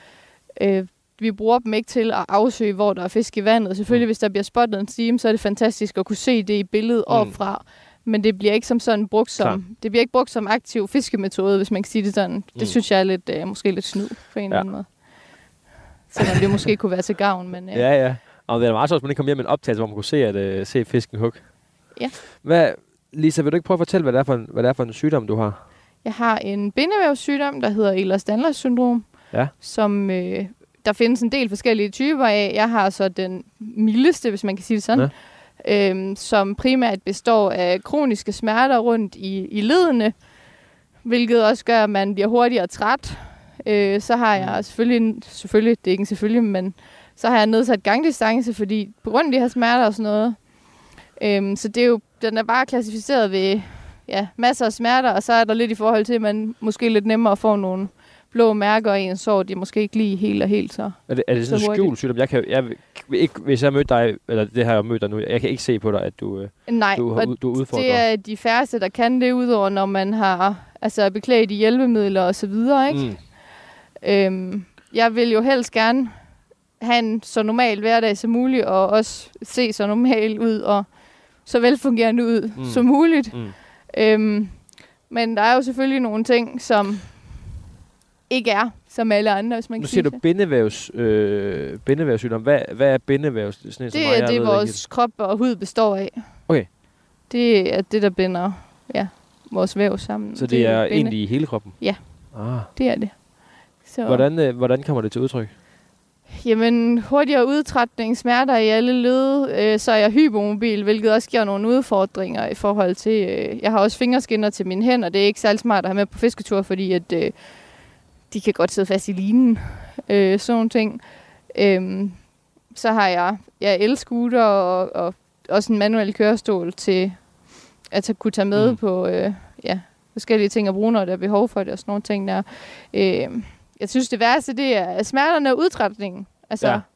Speaker 3: øh, vi bruger dem ikke til at afsøge, hvor der er fisk i vandet. Selvfølgelig, mm. hvis der bliver spottet en stime, så er det fantastisk at kunne se det i billedet mm. opfra. Men det bliver ikke som sådan brugt som, Klar. det bliver ikke brugt som aktiv fiskemetode, hvis man kan sige det sådan. Det mm. synes jeg er lidt, øh, måske lidt snyd på en eller ja. anden måde. Selvom det måske kunne være til gavn, men... Øh.
Speaker 1: Ja, ja. Og det er meget sjovt, at man ikke kom hjem med en optagelse, hvor man kunne se, at, øh, se fisken hugge.
Speaker 3: Ja.
Speaker 1: Hvad, Lisa, vil du ikke prøve at fortælle, hvad det er for en, hvad det er for en sygdom, du har?
Speaker 3: Jeg har en bindevævssygdom, der hedder Ehlers-Danlos syndrom,
Speaker 1: ja.
Speaker 3: som øh, der findes en del forskellige typer af. Jeg har så den mildeste, hvis man kan sige det sådan, ja. øhm, som primært består af kroniske smerter rundt i, i ledene, hvilket også gør, at man bliver hurtigere træt. Øh, så har jeg selvfølgelig, selvfølgelig, det er ikke selvfølgelig, men så har jeg nedsat gangdistance, fordi på grund af de her smerter og sådan noget. Øhm, så det er jo, den er bare klassificeret ved ja, masser af smerter, og så er der lidt i forhold til, at man måske lidt nemmere får nogle blå mærker i en sår, de måske ikke lige helt og helt så.
Speaker 1: Er det, er det sådan en skjult sygdom? Jeg kan, jeg, ikke, hvis jeg mødte dig, eller det her jeg mødt dig nu, jeg kan ikke se på dig, at du,
Speaker 3: Nej,
Speaker 1: du, du, du udfordrer.
Speaker 3: det er de færreste, der kan det, udover når man har altså, beklædt i hjælpemidler og så videre, ikke? Mm. Øhm, jeg vil jo helst gerne have en så normal hverdag som muligt, og også se så normal ud, og så velfungerende ud mm. som muligt. Mm. Øhm, men der er jo selvfølgelig nogle ting, som ikke er som alle andre, hvis man
Speaker 1: nu
Speaker 3: kan
Speaker 1: siger
Speaker 3: sige
Speaker 1: du bindevævs, øh, bindevævssygdom. Hvad, hvad er bindevævs? Det, sådan
Speaker 3: det mig, er det, vores krop og hud består af.
Speaker 1: Okay.
Speaker 3: Det er det, der binder ja, vores væv sammen.
Speaker 1: Så det, det er binde. Egentlig i hele kroppen?
Speaker 3: Ja, ah. det er det. Så.
Speaker 1: Hvordan, øh, hvordan kommer det til udtryk?
Speaker 3: Jamen, hurtigere udtrætning, smerter i alle led, øh, så er jeg hypomobil, hvilket også giver nogle udfordringer i forhold til... Øh, jeg har også fingerskinner til mine hænder, det er ikke særlig smart at have med på fisketur, fordi at, øh, de kan godt sidde fast i linen, øh, sådan nogle ting. Øh, så har jeg ja, el-scooter og, og også en manuel kørestol til at kunne tage med mm. på øh, ja, forskellige ting at bruge, når der er behov for det og sådan nogle ting der. Øh, Jeg synes, det værste, det er smerterne og udtrætningen. Altså, ja.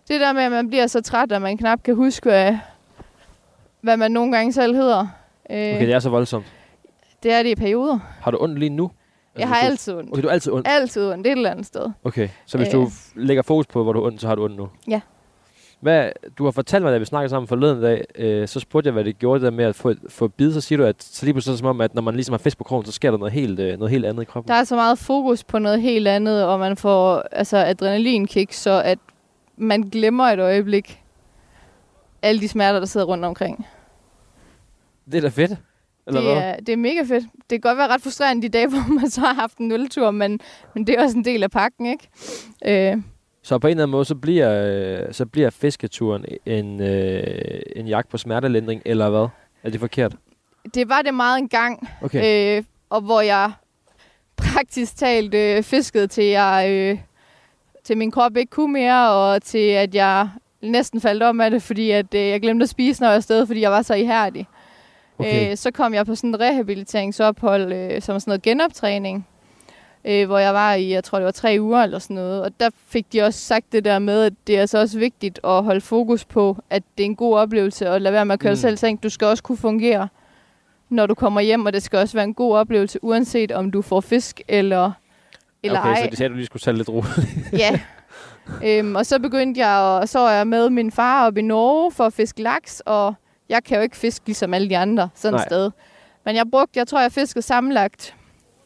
Speaker 3: Det der med, at man bliver så træt, at man knap kan huske, hvad, hvad man nogle gange selv hedder.
Speaker 1: Øh, okay, det er så voldsomt.
Speaker 3: Det er det i perioder.
Speaker 1: Har du ondt lige nu?
Speaker 3: Jeg altså, har du, altid ondt.
Speaker 1: Okay, du har altid ondt?
Speaker 3: Altid ondt, det er et eller andet sted.
Speaker 1: Okay, så hvis øh. du lægger fokus på, hvor du har ondt, så har du ondt nu?
Speaker 3: Ja.
Speaker 1: Hvad, du har fortalt mig, da vi snakkede sammen forleden dag, øh, så spurgte jeg, hvad det gjorde der med at få, få bid, så siger du, at så lige pludselig som om, at når man ligesom har fisk på krogen, så sker der noget helt, øh, noget helt andet i kroppen.
Speaker 3: Der er så meget fokus på noget helt andet, og man får altså, adrenalinkick, så at man glemmer et øjeblik alle de smerter, der sidder rundt omkring.
Speaker 1: Det er da fedt. Eller
Speaker 3: det, er, det er mega fedt. Det kan godt være ret frustrerende de dage, hvor man så har haft en nultur, men, men det er også en del af pakken, ikke? Øh.
Speaker 1: Så på en eller anden måde, så bliver, så bliver fisketuren en, øh, en jagt på smertelindring, eller hvad? Er det forkert?
Speaker 3: Det var det meget engang,
Speaker 1: okay.
Speaker 3: øh, og hvor jeg praktisk talt øh, fiskede til, jeg, øh, til min krop ikke kunne mere, og til at jeg næsten faldt om af det, fordi at, øh, jeg glemte at spise, når jeg var afsted, fordi jeg var så ihærdig. Okay. Øh, så kom jeg på sådan et rehabiliteringsophold, øh, som sådan noget genoptræning, øh, hvor jeg var i, jeg tror det var tre uger eller sådan noget. Og der fik de også sagt det der med, at det er altså også vigtigt at holde fokus på, at det er en god oplevelse, og lade være med at køre mm. selv seng. Du skal også kunne fungere, når du kommer hjem, og det skal også være en god oplevelse, uanset om du får fisk eller, eller
Speaker 1: okay,
Speaker 3: ej.
Speaker 1: Okay, så de sagde, at du lige skulle tage lidt ro.
Speaker 3: Ja. Øhm, og så begyndte jeg, og så var jeg med min far op i Norge for at fiske laks, og jeg kan jo ikke fiske ligesom alle de andre, sådan et sted. Men jeg brugte, jeg tror, jeg fiskede sammenlagt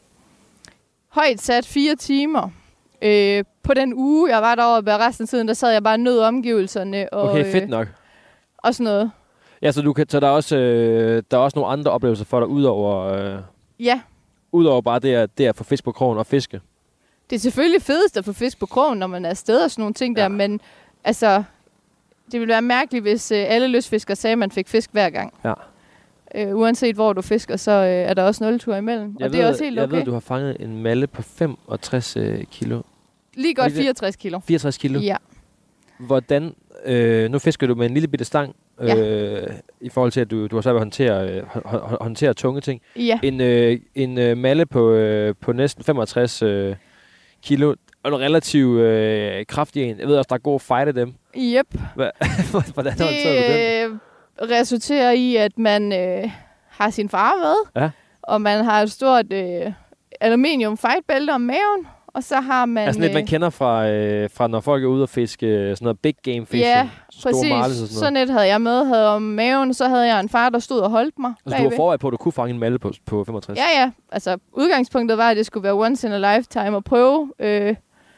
Speaker 3: højt sat fire timer. Øh, på den uge, jeg var deroppe, og resten af tiden, der sad jeg bare og nød omgivelserne. Og,
Speaker 1: okay, fedt nok.
Speaker 3: Øh, og sådan noget.
Speaker 1: Ja, så, du kan, så der, er også, øh, der er også nogle andre oplevelser for dig, udover, øh,
Speaker 3: ja.
Speaker 1: udover bare det at, det at få fisk på krogen og fiske.
Speaker 3: Det er selvfølgelig fedest at få fisk på krogen, når man er afsted og sådan nogle ting ja. der, men altså, det ville være mærkeligt, hvis øh, alle lystfiskere sagde, at man fik fisk hver gang.
Speaker 1: Ja.
Speaker 3: Øh, uanset hvor du fisker, så øh, er der også nul tur imellem.
Speaker 1: Jeg
Speaker 3: og
Speaker 1: ved,
Speaker 3: det er også helt okay.
Speaker 1: Jeg ved, du har fanget en malle på femogtres øh, kilo.
Speaker 3: Lige godt fireogtres kilo.
Speaker 1: fireogtres kilo?
Speaker 3: Ja.
Speaker 1: Hvordan, øh, nu fisker du med en lille bitte stang, øh, ja. i forhold til, at du, du har svært ved at håndtere, øh, håndtere tunge ting.
Speaker 3: Ja.
Speaker 1: En, øh, en øh, malle på, øh, på næsten femogtres øh, kilo, og en relativt øh, kraftig en. Jeg ved også, der er god fight af dem.
Speaker 3: Yep.
Speaker 1: Hvordan har du taget den?
Speaker 3: Resulterer i, at man øh, har sin far med,
Speaker 1: ja.
Speaker 3: og man har et stort øh, aluminium fightbælte om maven, og så har man...
Speaker 1: Altså lidt, man kender fra, øh, fra når folk er ude og fiske sådan noget big game fishing.
Speaker 3: Ja, præcis.
Speaker 1: Marles og sådan,
Speaker 3: sådan et havde jeg med, havde om maven, så havde jeg en far, der stod og holdt mig.
Speaker 1: Altså bagved. Du var forberedt på, at du kunne fange en malle på, på femogtres?
Speaker 3: Ja, ja. Altså udgangspunktet var, at det skulle være once in a lifetime at prøve øh,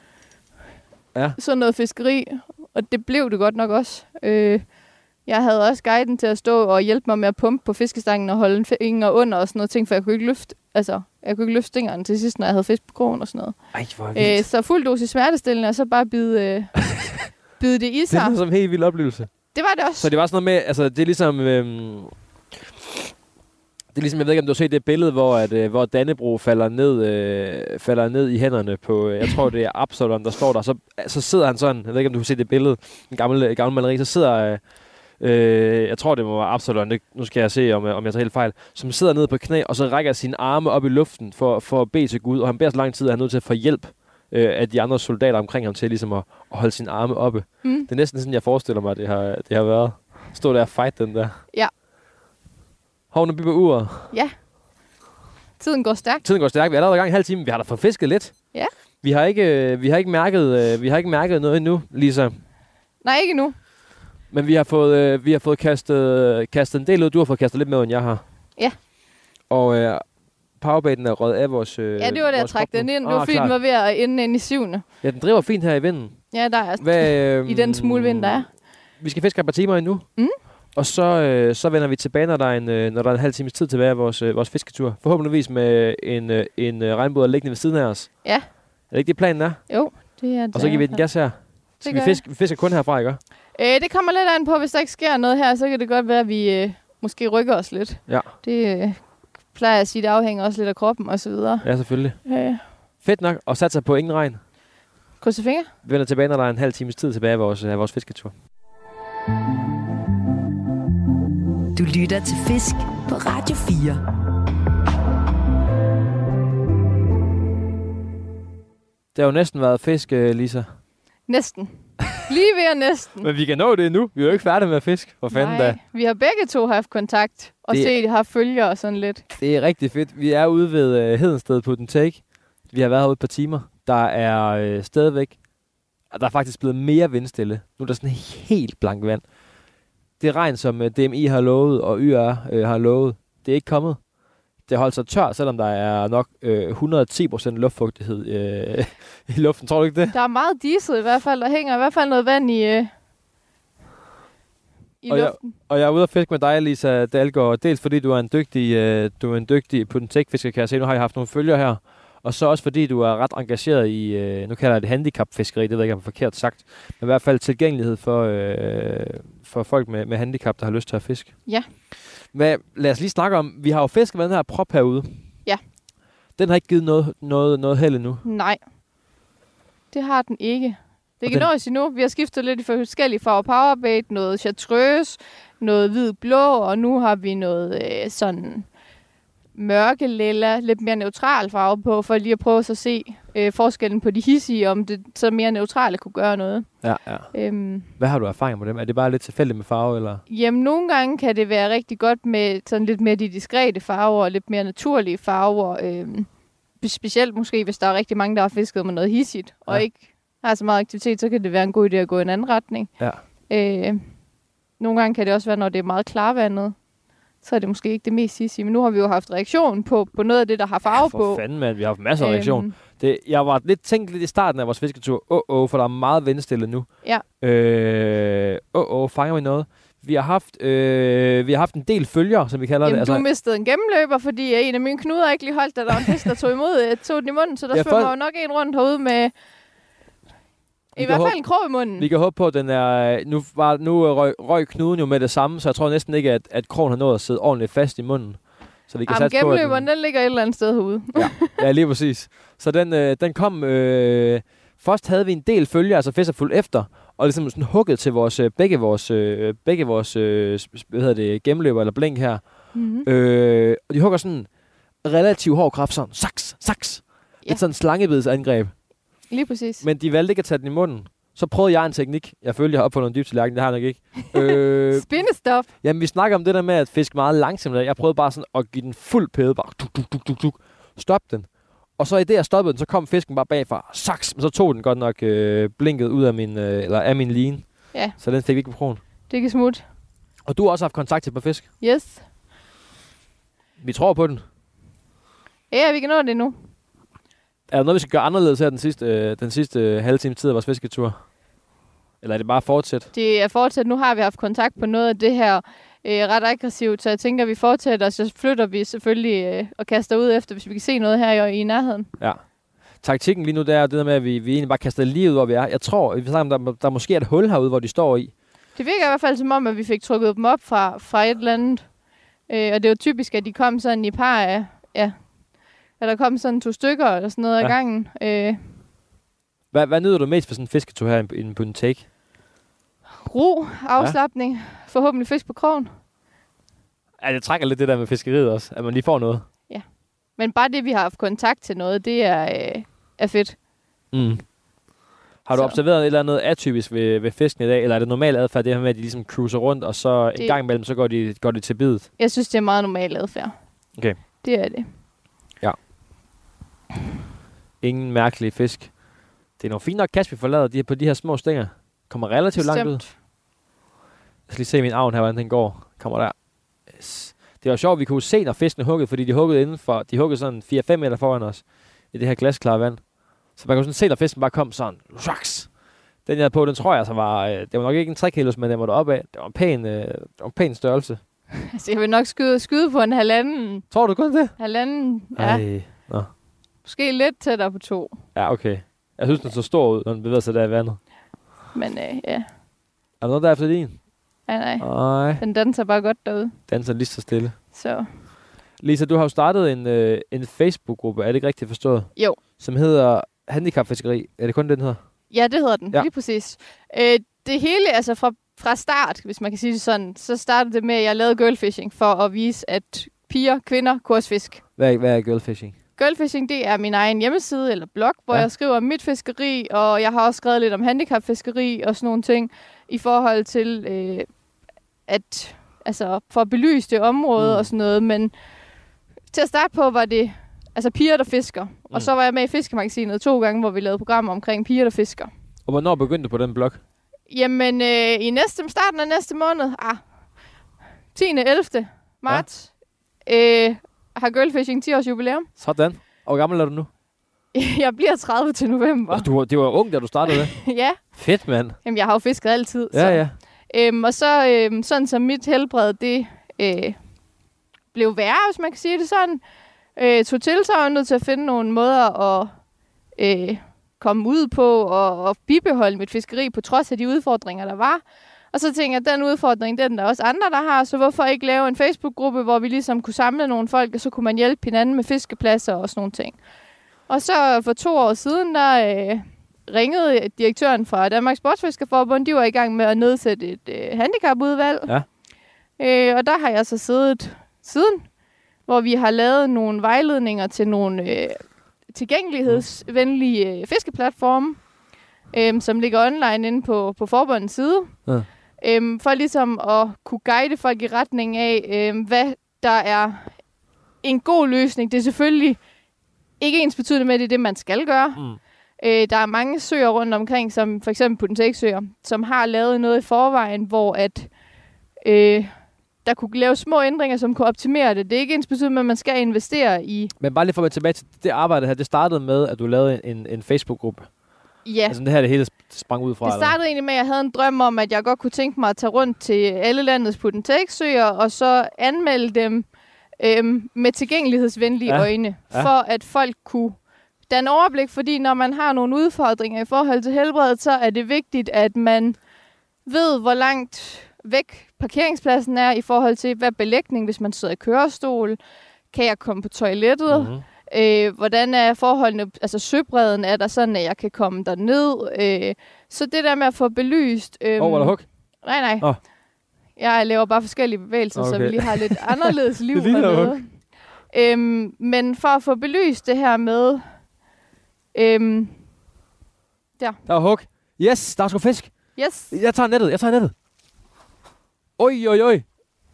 Speaker 1: ja.
Speaker 3: sådan noget fiskeri, og det blev det godt nok også. Øh, Jeg havde også guiden til at stå og hjælpe mig med at pumpe på fiskestangen og holde en finger under og sådan noget ting, for jeg kunne ikke løfte, altså, jeg kunne ikke løfte stængerne til sidst, når jeg havde fisk på krogen og sådan noget.
Speaker 1: Ej, hvor vildt. Æ,
Speaker 3: så fuld dosis smertestillende, og så bare bide, øh, bide det i sig.
Speaker 1: Det er som en helt vild oplevelse.
Speaker 3: Det var det også.
Speaker 1: Så det var sådan noget med, altså det er ligesom, øhm, det er ligesom, jeg ved ikke, om du har set det billede, hvor, at, øh, hvor Dannebro falder ned, øh, falder ned i hænderne på, øh, jeg tror det er Absalon, der står der, så, så sidder han sådan, jeg ved ikke, om du har set det billede, en gammel, gammel maleri, så sidder... Øh, Øh, jeg tror, det må være Absalon. Det, nu skal jeg se, om, om jeg tager helt fejl. Som sidder nede på knæ, og så rækker sine arme op i luften for, for at bede til Gud. Og han beder så lang tid, at han er nødt til at få hjælp øh, af de andre soldater omkring ham til ligesom at, at holde sine arme oppe. Mm. Det er næsten sådan, jeg forestiller mig, at det har, det har været. Stå der og fight den der.
Speaker 3: Ja.
Speaker 1: Hov, nu bliver uret.
Speaker 3: Ja. Tiden går stærkt.
Speaker 1: Tiden går stærkt. Vi er allerede i gang en halv time. Vi har da fået fisket lidt.
Speaker 3: Ja.
Speaker 1: Vi har ikke, vi har ikke, mærket, vi har ikke mærket noget endnu, Lisa.
Speaker 3: Nej, ikke endnu.
Speaker 1: Men vi har fået, øh, vi har fået kastet, kastet en del ud. Du har fået kastet lidt med, end jeg har.
Speaker 3: Ja.
Speaker 1: Og øh, powerbaiten er røget af vores øh,
Speaker 3: ja, det var det, jeg trak den ind. Det var
Speaker 1: ah,
Speaker 3: fint, den var ved at ende ind i syvende.
Speaker 1: Ja, den driver fint her i vinden.
Speaker 3: Ja, der er
Speaker 1: Hvad, øh,
Speaker 3: i den smule vind, der er.
Speaker 1: Vi skal fiske et par timer endnu.
Speaker 3: Mm.
Speaker 1: Og så, øh, så vender vi tilbage, når der er en, øh, når der er en halv times tid tilbage af vores, øh, vores fisketur. Forhåbentligvis med en, øh, en øh, regnbåd liggende ved siden af os.
Speaker 3: Ja. Er
Speaker 1: det ikke det, planen er?
Speaker 3: Jo, det er det.
Speaker 1: Og så giver vi den gas her. Skal vi, fiske, vi fisker kun herfra, ikke?
Speaker 3: Øh, det kommer lidt an på, hvis der ikke sker noget her, så kan det godt være, at vi øh, måske rykker os lidt.
Speaker 1: Ja.
Speaker 3: Det øh, plejer jeg at sige, det afhænger også lidt af kroppen og så videre.
Speaker 1: Ja, selvfølgelig.
Speaker 3: Øh.
Speaker 1: Fedt nok, og satser på ingen regn.
Speaker 3: Krydse fingre.
Speaker 1: Vi vender tilbage, når der er en halv times tid tilbage af vores, af vores fisketur.
Speaker 2: Du lytter til Fisk på Radio fire.
Speaker 1: Det har jo næsten været fisk, Lisa.
Speaker 3: Næsten. Lige ved næsten.
Speaker 1: Men vi kan nå det nu. Vi er jo ikke færdige med at fiske. Hvor fanden da?
Speaker 3: Vi har begge to haft kontakt og det, set, har følger og sådan lidt.
Speaker 1: Det er rigtig fedt. Vi er ude ved uh, Hedensted på den take. Vi har været herude et par timer. Der er uh, stadigvæk... Der er faktisk blevet mere vindstille. Nu er der sådan helt blank vand. Det regn, som uh, D M I har lovet, og Y R uh, har lovet, det er ikke kommet. Det holdt sig tør, selvom der er nok øh, et hundrede og ti procent luftfugtighed øh, i luften. Tror du ikke det?
Speaker 3: Der er meget diset i hvert fald. Der hænger i hvert fald noget vand i, øh, i
Speaker 1: og
Speaker 3: luften.
Speaker 1: Jeg, og jeg er ude at fiske med dig, Lisa Dalgaard. Dels fordi du er en dygtig, øh, du er en dygtig potentialfisker, kan jeg se. Nu har jeg haft nogle følger her. Og så også fordi du er ret engageret i, øh, nu kalder jeg det handicapfiskeri, det ved jeg ikke, om jeg har forkert sagt. Men i hvert fald tilgængelighed for, øh, for folk med, med handicap, der har lyst til at fiske.
Speaker 3: Ja.
Speaker 1: Hvad, lad os lige snakke om, vi har jo fisket med den her prop herude.
Speaker 3: Ja. Den
Speaker 1: har ikke givet noget, noget, noget held endnu.
Speaker 3: Nej, det har den ikke. Det kan nås endnu. Vi har skiftet lidt i forskellige farver powerbait, noget chartreuse, noget hvid-blå, og nu har vi noget øh, sådan mørke lilla, lidt mere neutral farve på, for lige at prøve at se øh, forskellen på de hissige, om det så mere neutrale kunne gøre noget.
Speaker 1: Ja, ja.
Speaker 3: Øhm,
Speaker 1: Hvad har du erfaring med dem? Er det bare lidt tilfældigt med farve, eller?
Speaker 3: Jamen, nogle gange kan det være rigtig godt med sådan lidt mere de diskrete farver, og lidt mere naturlige farver. Øhm, specielt måske, hvis der er rigtig mange, der har fisket med noget hissigt, og ja. ikke har så meget aktivitet, så kan det være en god idé at gå i en anden retning.
Speaker 1: Ja.
Speaker 3: Øh, nogle gange kan det også være, når det er meget klarvandet, så er det måske ikke det mest hissige. Men nu har vi jo haft reaktion på, på noget af det, der har farve
Speaker 1: ja, for
Speaker 3: på.
Speaker 1: For fanden, mand. Vi har haft masser af reaktion. Øhm. Det, jeg var lidt tænkt lidt i starten af vores fisketur. Åh, oh, oh, for der er meget vindstille nu.
Speaker 3: Ja.
Speaker 1: Øh, åh, oh, oh, fanger vi noget? Vi har haft, øh, vi har haft en del følger, som vi kalder
Speaker 3: Jamen,
Speaker 1: det. Altså,
Speaker 3: du mistede en gennemløber, fordi en af mine knuder ikke lige holdt, da der var en fisk, der tog imod, tog den i munden. Så der ja, svømmer jo nok en rundt herude med... I hvert fald en krog i munden.
Speaker 1: Vi kan håbe på, at den er... Nu, var, nu røg, røg knuden jo med det samme, så jeg tror næsten ikke, at, at krogen har nået at sidde ordentligt fast i munden. Så vi kan
Speaker 3: Jamen,
Speaker 1: satse på,
Speaker 3: gennemløberen, den... den ligger et eller andet sted herude.
Speaker 1: Ja, ja lige præcis. Så den, øh, den kom... Øh, først havde vi en del følger, altså fisker fuldt efter, og ligesom sådan hugget til vores, begge vores, øh, begge vores øh, hvad hedder det, gennemløber eller blink her. Mm-hmm. Øh, og de hugger sådan relativt hård kraft, sådan saks, saks. Ja. Et sådan slangebidsangreb.
Speaker 3: Lige præcis.
Speaker 1: Men de valgte ikke at tage den i munden. Så prøvede jeg en teknik. Jeg følte, jeg har opfundet en dyb tallerken. Det har jeg nok ikke.
Speaker 3: øh, Spindestop.
Speaker 1: Jamen, vi snakker om det der med at fiske meget langsomt. Jeg prøvede bare sådan at give den fuld pæde. Bare duk, duk, duk, duk, duk. Stop den. Og så i det, jeg stoppede den, så kom fisken bare bagfra. Saks. Men så tog den godt nok øh, blinket ud af min, øh, eller af min line.
Speaker 3: Ja.
Speaker 1: Så den fik vi ikke på krogen.
Speaker 3: Det kan smut.
Speaker 1: Og du har også haft kontakt til på fisk?
Speaker 3: Yes.
Speaker 1: Vi tror på den.
Speaker 3: Ja, vi kan nå det nu.
Speaker 1: Er der noget, vi skal gøre anderledes her den sidste, øh, den sidste øh, halve time tid af vores fisketur? Eller er det bare fortsæt?
Speaker 3: Det er fortsæt. Nu har vi haft kontakt på noget af det her øh, ret aggressivt, så jeg tænker, at vi fortsætter, og så flytter vi selvfølgelig øh, og kaster ud efter, hvis vi kan se noget her i, i nærheden.
Speaker 1: Ja. Taktikken lige nu, det er det der med, at vi, vi egentlig bare kaster lige ud, hvor vi er. Jeg tror, vi snakker om, der, der måske er et hul herude, hvor de står i. Det
Speaker 3: virker i hvert fald som om, at vi fik trukket dem op fra, fra et eller andet. Øh, og det var typisk, at de kom sådan i par af... Ja, at der kom sådan to stykker eller sådan noget ja. af gangen. Øh.
Speaker 1: Hvad, hvad nyder du mest for sådan en fisketur her inde på en take?
Speaker 3: Ro, afslapning, ja. Forhåbentlig fisk på krogen.
Speaker 1: Ja, det trækker lidt det der med fiskeriet også, at man lige får noget.
Speaker 3: Ja, men bare det, vi har haft kontakt til noget, det er, øh, er fedt.
Speaker 1: Mm. Har du så. observeret et eller andet atypisk ved, ved fisken i dag, eller er det normal adfærd, det her med, at de ligesom cruiser rundt, og så det, en gang imellem, så går de, går de til bidet?
Speaker 3: Jeg synes, det er meget normal adfærd.
Speaker 1: Okay.
Speaker 3: Det er det.
Speaker 1: Ja. Ingen mærkelige fisk. Det er nogle fine nok kast, vi får lavet de, på de her små stænger. Kommer relativt Stemt. langt ud. Jeg skal lige se min avn her, hvordan den går. Kommer der. Yes. Det var sjovt, vi kunne se, når fiskene huggede, fordi de huggede inden for, de huggede sådan fire fem meter foran os i det her glasklare vand. Så man kunne sådan se, når fisken bare kom sådan. Shucks. Den jeg havde på, den tror jeg så var, øh, det var nok ikke en tre kilos, men den var deroppe af. Det var en pæn, øh, det var en pæn størrelse.
Speaker 3: Altså, jeg vil nok skyde, skyde på en halvanden.
Speaker 1: Tror du kun det?
Speaker 3: Halvanden, ja.
Speaker 1: Ej, nå.
Speaker 3: Måske lidt tættere på to.
Speaker 1: Ja, okay. Jeg synes, den så stor ud, når den bevæger sig der i vandet.
Speaker 3: Men øh, ja.
Speaker 1: Er der noget der efter din?
Speaker 3: Ja, nej.
Speaker 1: Nej.
Speaker 3: Den danser bare godt derude.
Speaker 1: Danser lige så stille.
Speaker 3: Så.
Speaker 1: Lisa, du har jo startet en, øh, en Facebook-gruppe, er det ikke rigtigt forstået?
Speaker 3: Jo.
Speaker 1: Som hedder Handicapfiskeri. Er det kun den hedder?
Speaker 3: Ja, det hedder den. Ja. Lige præcis. Øh, det hele, altså fra, fra start, hvis man kan sige det sådan, så startede det med, at jeg lavede girlfishing for at vise, at piger, kvinder, kursfisk.
Speaker 1: Hvad er, hvad er girlfishing?
Speaker 3: Girlfishing, det er min egen hjemmeside eller blog, hvor ja. jeg skriver om mit fiskeri, og jeg har også skrevet lidt om handicapfiskeri og sådan nogle ting i forhold til øh, at altså for at belyse det område mm. og sådan noget. Men til at starte på var det altså piger, der fisker. Mm. Og så var jeg med i Fiskemagasinet to gange, hvor vi lavede programmer omkring piger, der fisker.
Speaker 1: Og hvornår begyndte du på den blog?
Speaker 3: Jamen, øh, i næste, starten af næste måned, ah, tiende ellevte marts, ja. øh, har Girlfishing ti års jubilæum.
Speaker 1: Sådan. Og hvor gammel er du nu?
Speaker 3: Jeg bliver tredive til november.
Speaker 1: Og du, det var ung, da du startede det?
Speaker 3: Ja.
Speaker 1: Fedt, mand.
Speaker 3: Jamen, jeg har jo fisket altid.
Speaker 1: Ja,
Speaker 3: så.
Speaker 1: ja.
Speaker 3: Øhm, og så øhm, sådan som mit helbred, det øh, blev værre, hvis man kan sige det sådan. Øh, tog til, så var jeg nødt til at finde nogle måder at øh, komme ud på og, og bibeholde mit fiskeri på trods af de udfordringer, der var. Og så tænkte jeg, at den udfordring, den der er også andre, der har, så hvorfor ikke lave en Facebook-gruppe, hvor vi ligesom kunne samle nogle folk, og så kunne man hjælpe hinanden med fiskepladser og sådan nogle ting. Og så for to år siden, der øh, ringede direktøren fra Danmarks Sportsfiskerforbund, de var i gang med at nedsætte et øh, handicapudvalg. Ja. Øh, og der har jeg så siddet siden, hvor vi har lavet nogle vejledninger til nogle øh, tilgængelighedsvenlige øh, fiskeplatforme, øh, som ligger online inde på, på forbundets side. Ja. Øh, for ligesom at kunne guide folk i retning af, øh, hvad der er en god løsning. Det er selvfølgelig ikke ens betydende med, at det er det, man skal gøre. Mm. Øh, der er mange søer rundt omkring, som for eksempel Putten-Take-søer, som har lavet noget i forvejen, hvor at øh, der kunne lave små ændringer, som kunne optimere det. Det er ikke ens betydende med, at man skal investere i...
Speaker 1: Men bare lige for at tilbage til det arbejde her, det startede med, at du lavede en, en Facebook-gruppe.
Speaker 3: Ja.
Speaker 1: Altså det her, det hele sprang ud fra.
Speaker 3: Det startede eller? egentlig med, at jeg havde en drøm om, at jeg godt kunne tænke mig at tage rundt til alle landets Putten-Take-søer, og så anmelde dem øhm, med tilgængelighedsvenlige ja. øjne, ja. for at folk kunne danne overblik. Fordi når man har nogle udfordringer i forhold til helbredet, så er det vigtigt, at man ved, hvor langt væk parkeringspladsen er i forhold til, hvad belægning, hvis man sidder i kørestol. Kan jeg komme på toilettet? Mm-hmm. Øh, hvordan er forholdene, altså søbredden, er der sådan, at jeg kan komme derned? Øh, så det der med at få belyst...
Speaker 1: Åh, øh, oh, var der hug?
Speaker 3: Nej, nej. Oh. Jeg laver bare forskellige bevægelser, okay. så vi lige har lidt anderledes liv hernede. Øhm, men for at få belyst det her med... Øhm, der.
Speaker 1: Der er hug. Yes, der er sgu fisk.
Speaker 3: Yes.
Speaker 1: Jeg tager nettet, jeg tager nettet. Oj, oj, oj.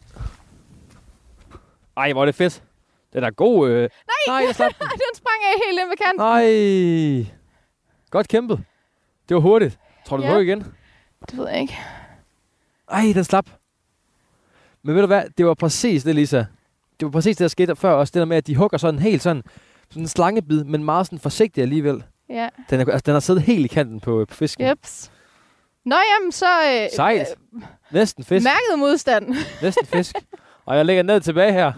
Speaker 1: Ej, hvor er det fedt. Den er god. Øh.
Speaker 3: Nej,
Speaker 1: Nej jeg slap den.
Speaker 3: den sprang af helt ind ved kanten.
Speaker 1: Nej. Godt kæmpet. Det var hurtigt. Tror du, ja. den hug igen?
Speaker 3: Det ved jeg ikke.
Speaker 1: Ej, den slap. Men ved du hvad? Det var præcis det, Lisa. Det var præcis det, der skete før også. Det der med, at de hugger sådan helt sådan, sådan en slangebid, men meget sådan forsigtig alligevel.
Speaker 3: Ja.
Speaker 1: Den, er, altså, den har siddet helt i kanten på, på fisken.
Speaker 3: Jeps. Nå, jamen så... Øh,
Speaker 1: Sejt. Øh, Næsten fisk.
Speaker 3: Mærket modstand.
Speaker 1: Næsten fisk. Og jeg lægger ned tilbage her.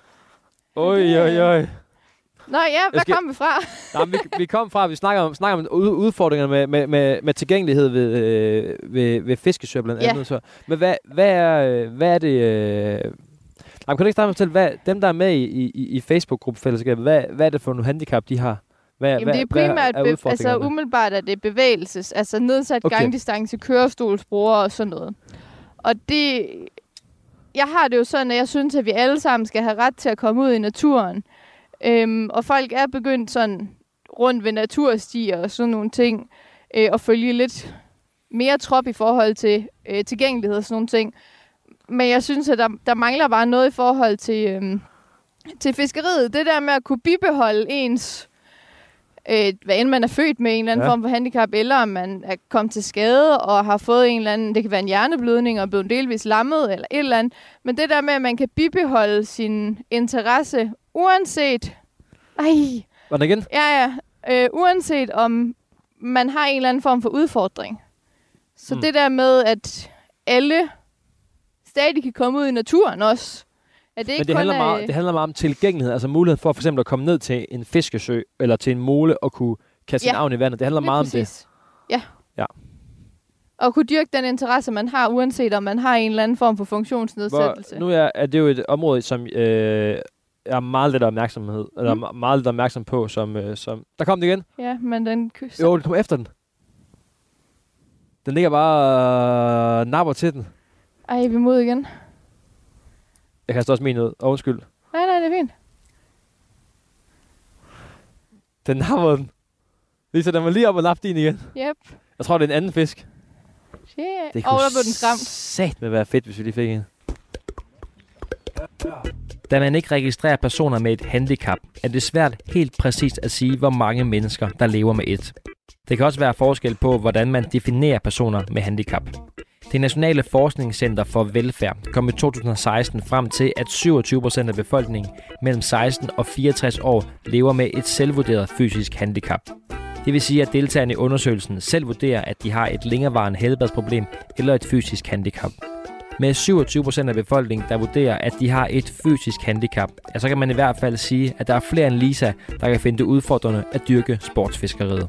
Speaker 1: Oj, oj, oj.
Speaker 3: Nå ja, hvad skal... kom vi fra?
Speaker 1: Nej, vi, vi kom fra, vi snakker om, snakker om udfordringerne med, med, med, med tilgængelighed ved, øh, ved, ved fiskesøer blandt andet. Ja. Så. Men hvad, hvad, er, hvad er det... Øh... Nej, kan du ikke starte med at fortælle, hvad, dem der er med i, i, i Facebook-gruppefællesskabet, hvad, hvad er det for nogle handicap, de har? Hvad,
Speaker 3: Jamen,
Speaker 1: hvad,
Speaker 3: det er primært, er be- altså umiddelbart er det bevægelses, altså nedsat okay. gangdistance, kørestolsbrugere og sådan noget. Og det... Jeg har det jo sådan, at jeg synes, at vi alle sammen skal have ret til at komme ud i naturen. Øhm, og folk er begyndt sådan rundt ved naturstier og sådan nogle ting, øh, og følge lidt mere trop i forhold til øh, tilgængelighed og sådan nogle ting. Men jeg synes, at der, der mangler bare noget i forhold til, øh, til fiskeriet. Det der med at kunne bibeholde ens, øh, hvad end man er født med en eller anden ja. form for handicap, eller om man er kommet til skade og har fået en eller anden, det kan være en hjerneblødning og blevet delvis lammet eller et eller andet. Men det der med, at man kan bibeholde sin interesse, uanset... Ej.
Speaker 1: Var det igen?
Speaker 3: Ja, ja. Øh, uanset om man har en eller anden form for udfordring. Så mm. det der med, at alle stadig kan komme ud i naturen også. At det ikke
Speaker 1: Men det,
Speaker 3: kun
Speaker 1: handler
Speaker 3: er...
Speaker 1: meget, det handler meget om tilgængelighed, altså mulighed for for eksempel at komme ned til en fiskesø, eller til en mole og kunne kaste ja. sin avn i vandet. Det handler Lige meget præcis. om
Speaker 3: det. Ja.
Speaker 1: Ja.
Speaker 3: Og kunne dyrke den interesse, man har, uanset om man har en eller anden form for funktionsnedsættelse.
Speaker 1: Hvor, nu er, er det jo et område, som øh, er meget lidt opmærksomhed, mm. eller meget lidt opmærksom på, som, øh, som... Der kom den igen.
Speaker 3: Ja, men den kysser.
Speaker 1: Jo, den kom efter den. Den ligger bare øh, napper til den.
Speaker 3: Ej, vi er mod igen.
Speaker 1: Jeg kaster også min ud. Oh, undskyld.
Speaker 3: Nej, nej, det er fint.
Speaker 1: Den nappede den. Lisa, den var lige op og nappe din igen.
Speaker 3: Yep.
Speaker 1: Jeg tror, det er en anden fisk.
Speaker 3: Yeah.
Speaker 1: Det
Speaker 3: kunne og der blev den skræmt.
Speaker 1: Sat med være fedt, hvis vi lige fik en.
Speaker 4: Da man ikke registrerer personer med et handicap, er det svært helt præcist at sige, hvor mange mennesker, der lever med et. Det kan også være forskel på, hvordan man definerer personer med handicap. Det Nationale Forskningscenter for Velfærd kom i to tusind og seksten frem til, at syvogtyve procent af befolkningen mellem seksten og fireogtres år lever med et selvvurderet fysisk handicap. Det vil sige, at deltagerne i undersøgelsen selv vurderer, at de har et længerevarende helbredsproblem eller et fysisk handicap. Med syvogtyve procent af befolkningen, der vurderer, at de har et fysisk handicap, ja, så kan man i hvert fald sige, at der er flere end Lisa, der kan finde det udfordrende at dyrke sportsfiskeriet.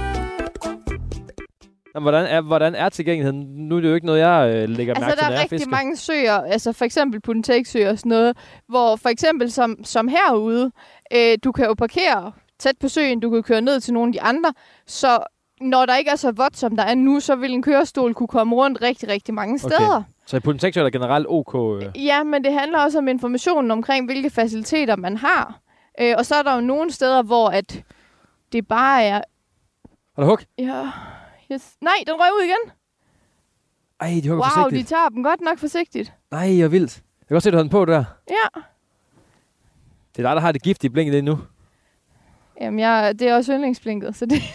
Speaker 1: Hvordan er, hvordan er tilgængeligheden? Nu er det jo ikke noget, jeg øh, lægger mærke
Speaker 3: altså,
Speaker 1: til, når jeg
Speaker 3: der er rigtig
Speaker 1: fisker.
Speaker 3: mange søer, altså for eksempel Puntek-søer og sådan noget, hvor for eksempel som, som herude, øh, du kan jo parkere tæt på søen, du kan køre ned til nogle af de andre, så når der ikke er så vådt, som der er nu, så vil en kørestol kunne komme rundt rigtig, rigtig mange steder.
Speaker 1: Okay. Så i Puntek-søer er der generelt OK? Øh.
Speaker 3: Ja, men det handler også om informationen omkring, hvilke faciliteter man har. Øh, og så er der jo nogle steder, hvor at det bare er...
Speaker 1: Har du hug?
Speaker 3: Ja... Yes. Nej, den røg ud igen.
Speaker 1: Ej, de hugger
Speaker 3: wow,
Speaker 1: forsigtigt.
Speaker 3: de tager dem godt nok forsigtigt.
Speaker 1: Nej, hvor vildt. Jeg kan godt se, at du havde den på der.
Speaker 3: Ja.
Speaker 1: Det er dig, der har det giftige blink i det nu.
Speaker 3: Jamen, jeg, det er også yndlingsblinket, så det...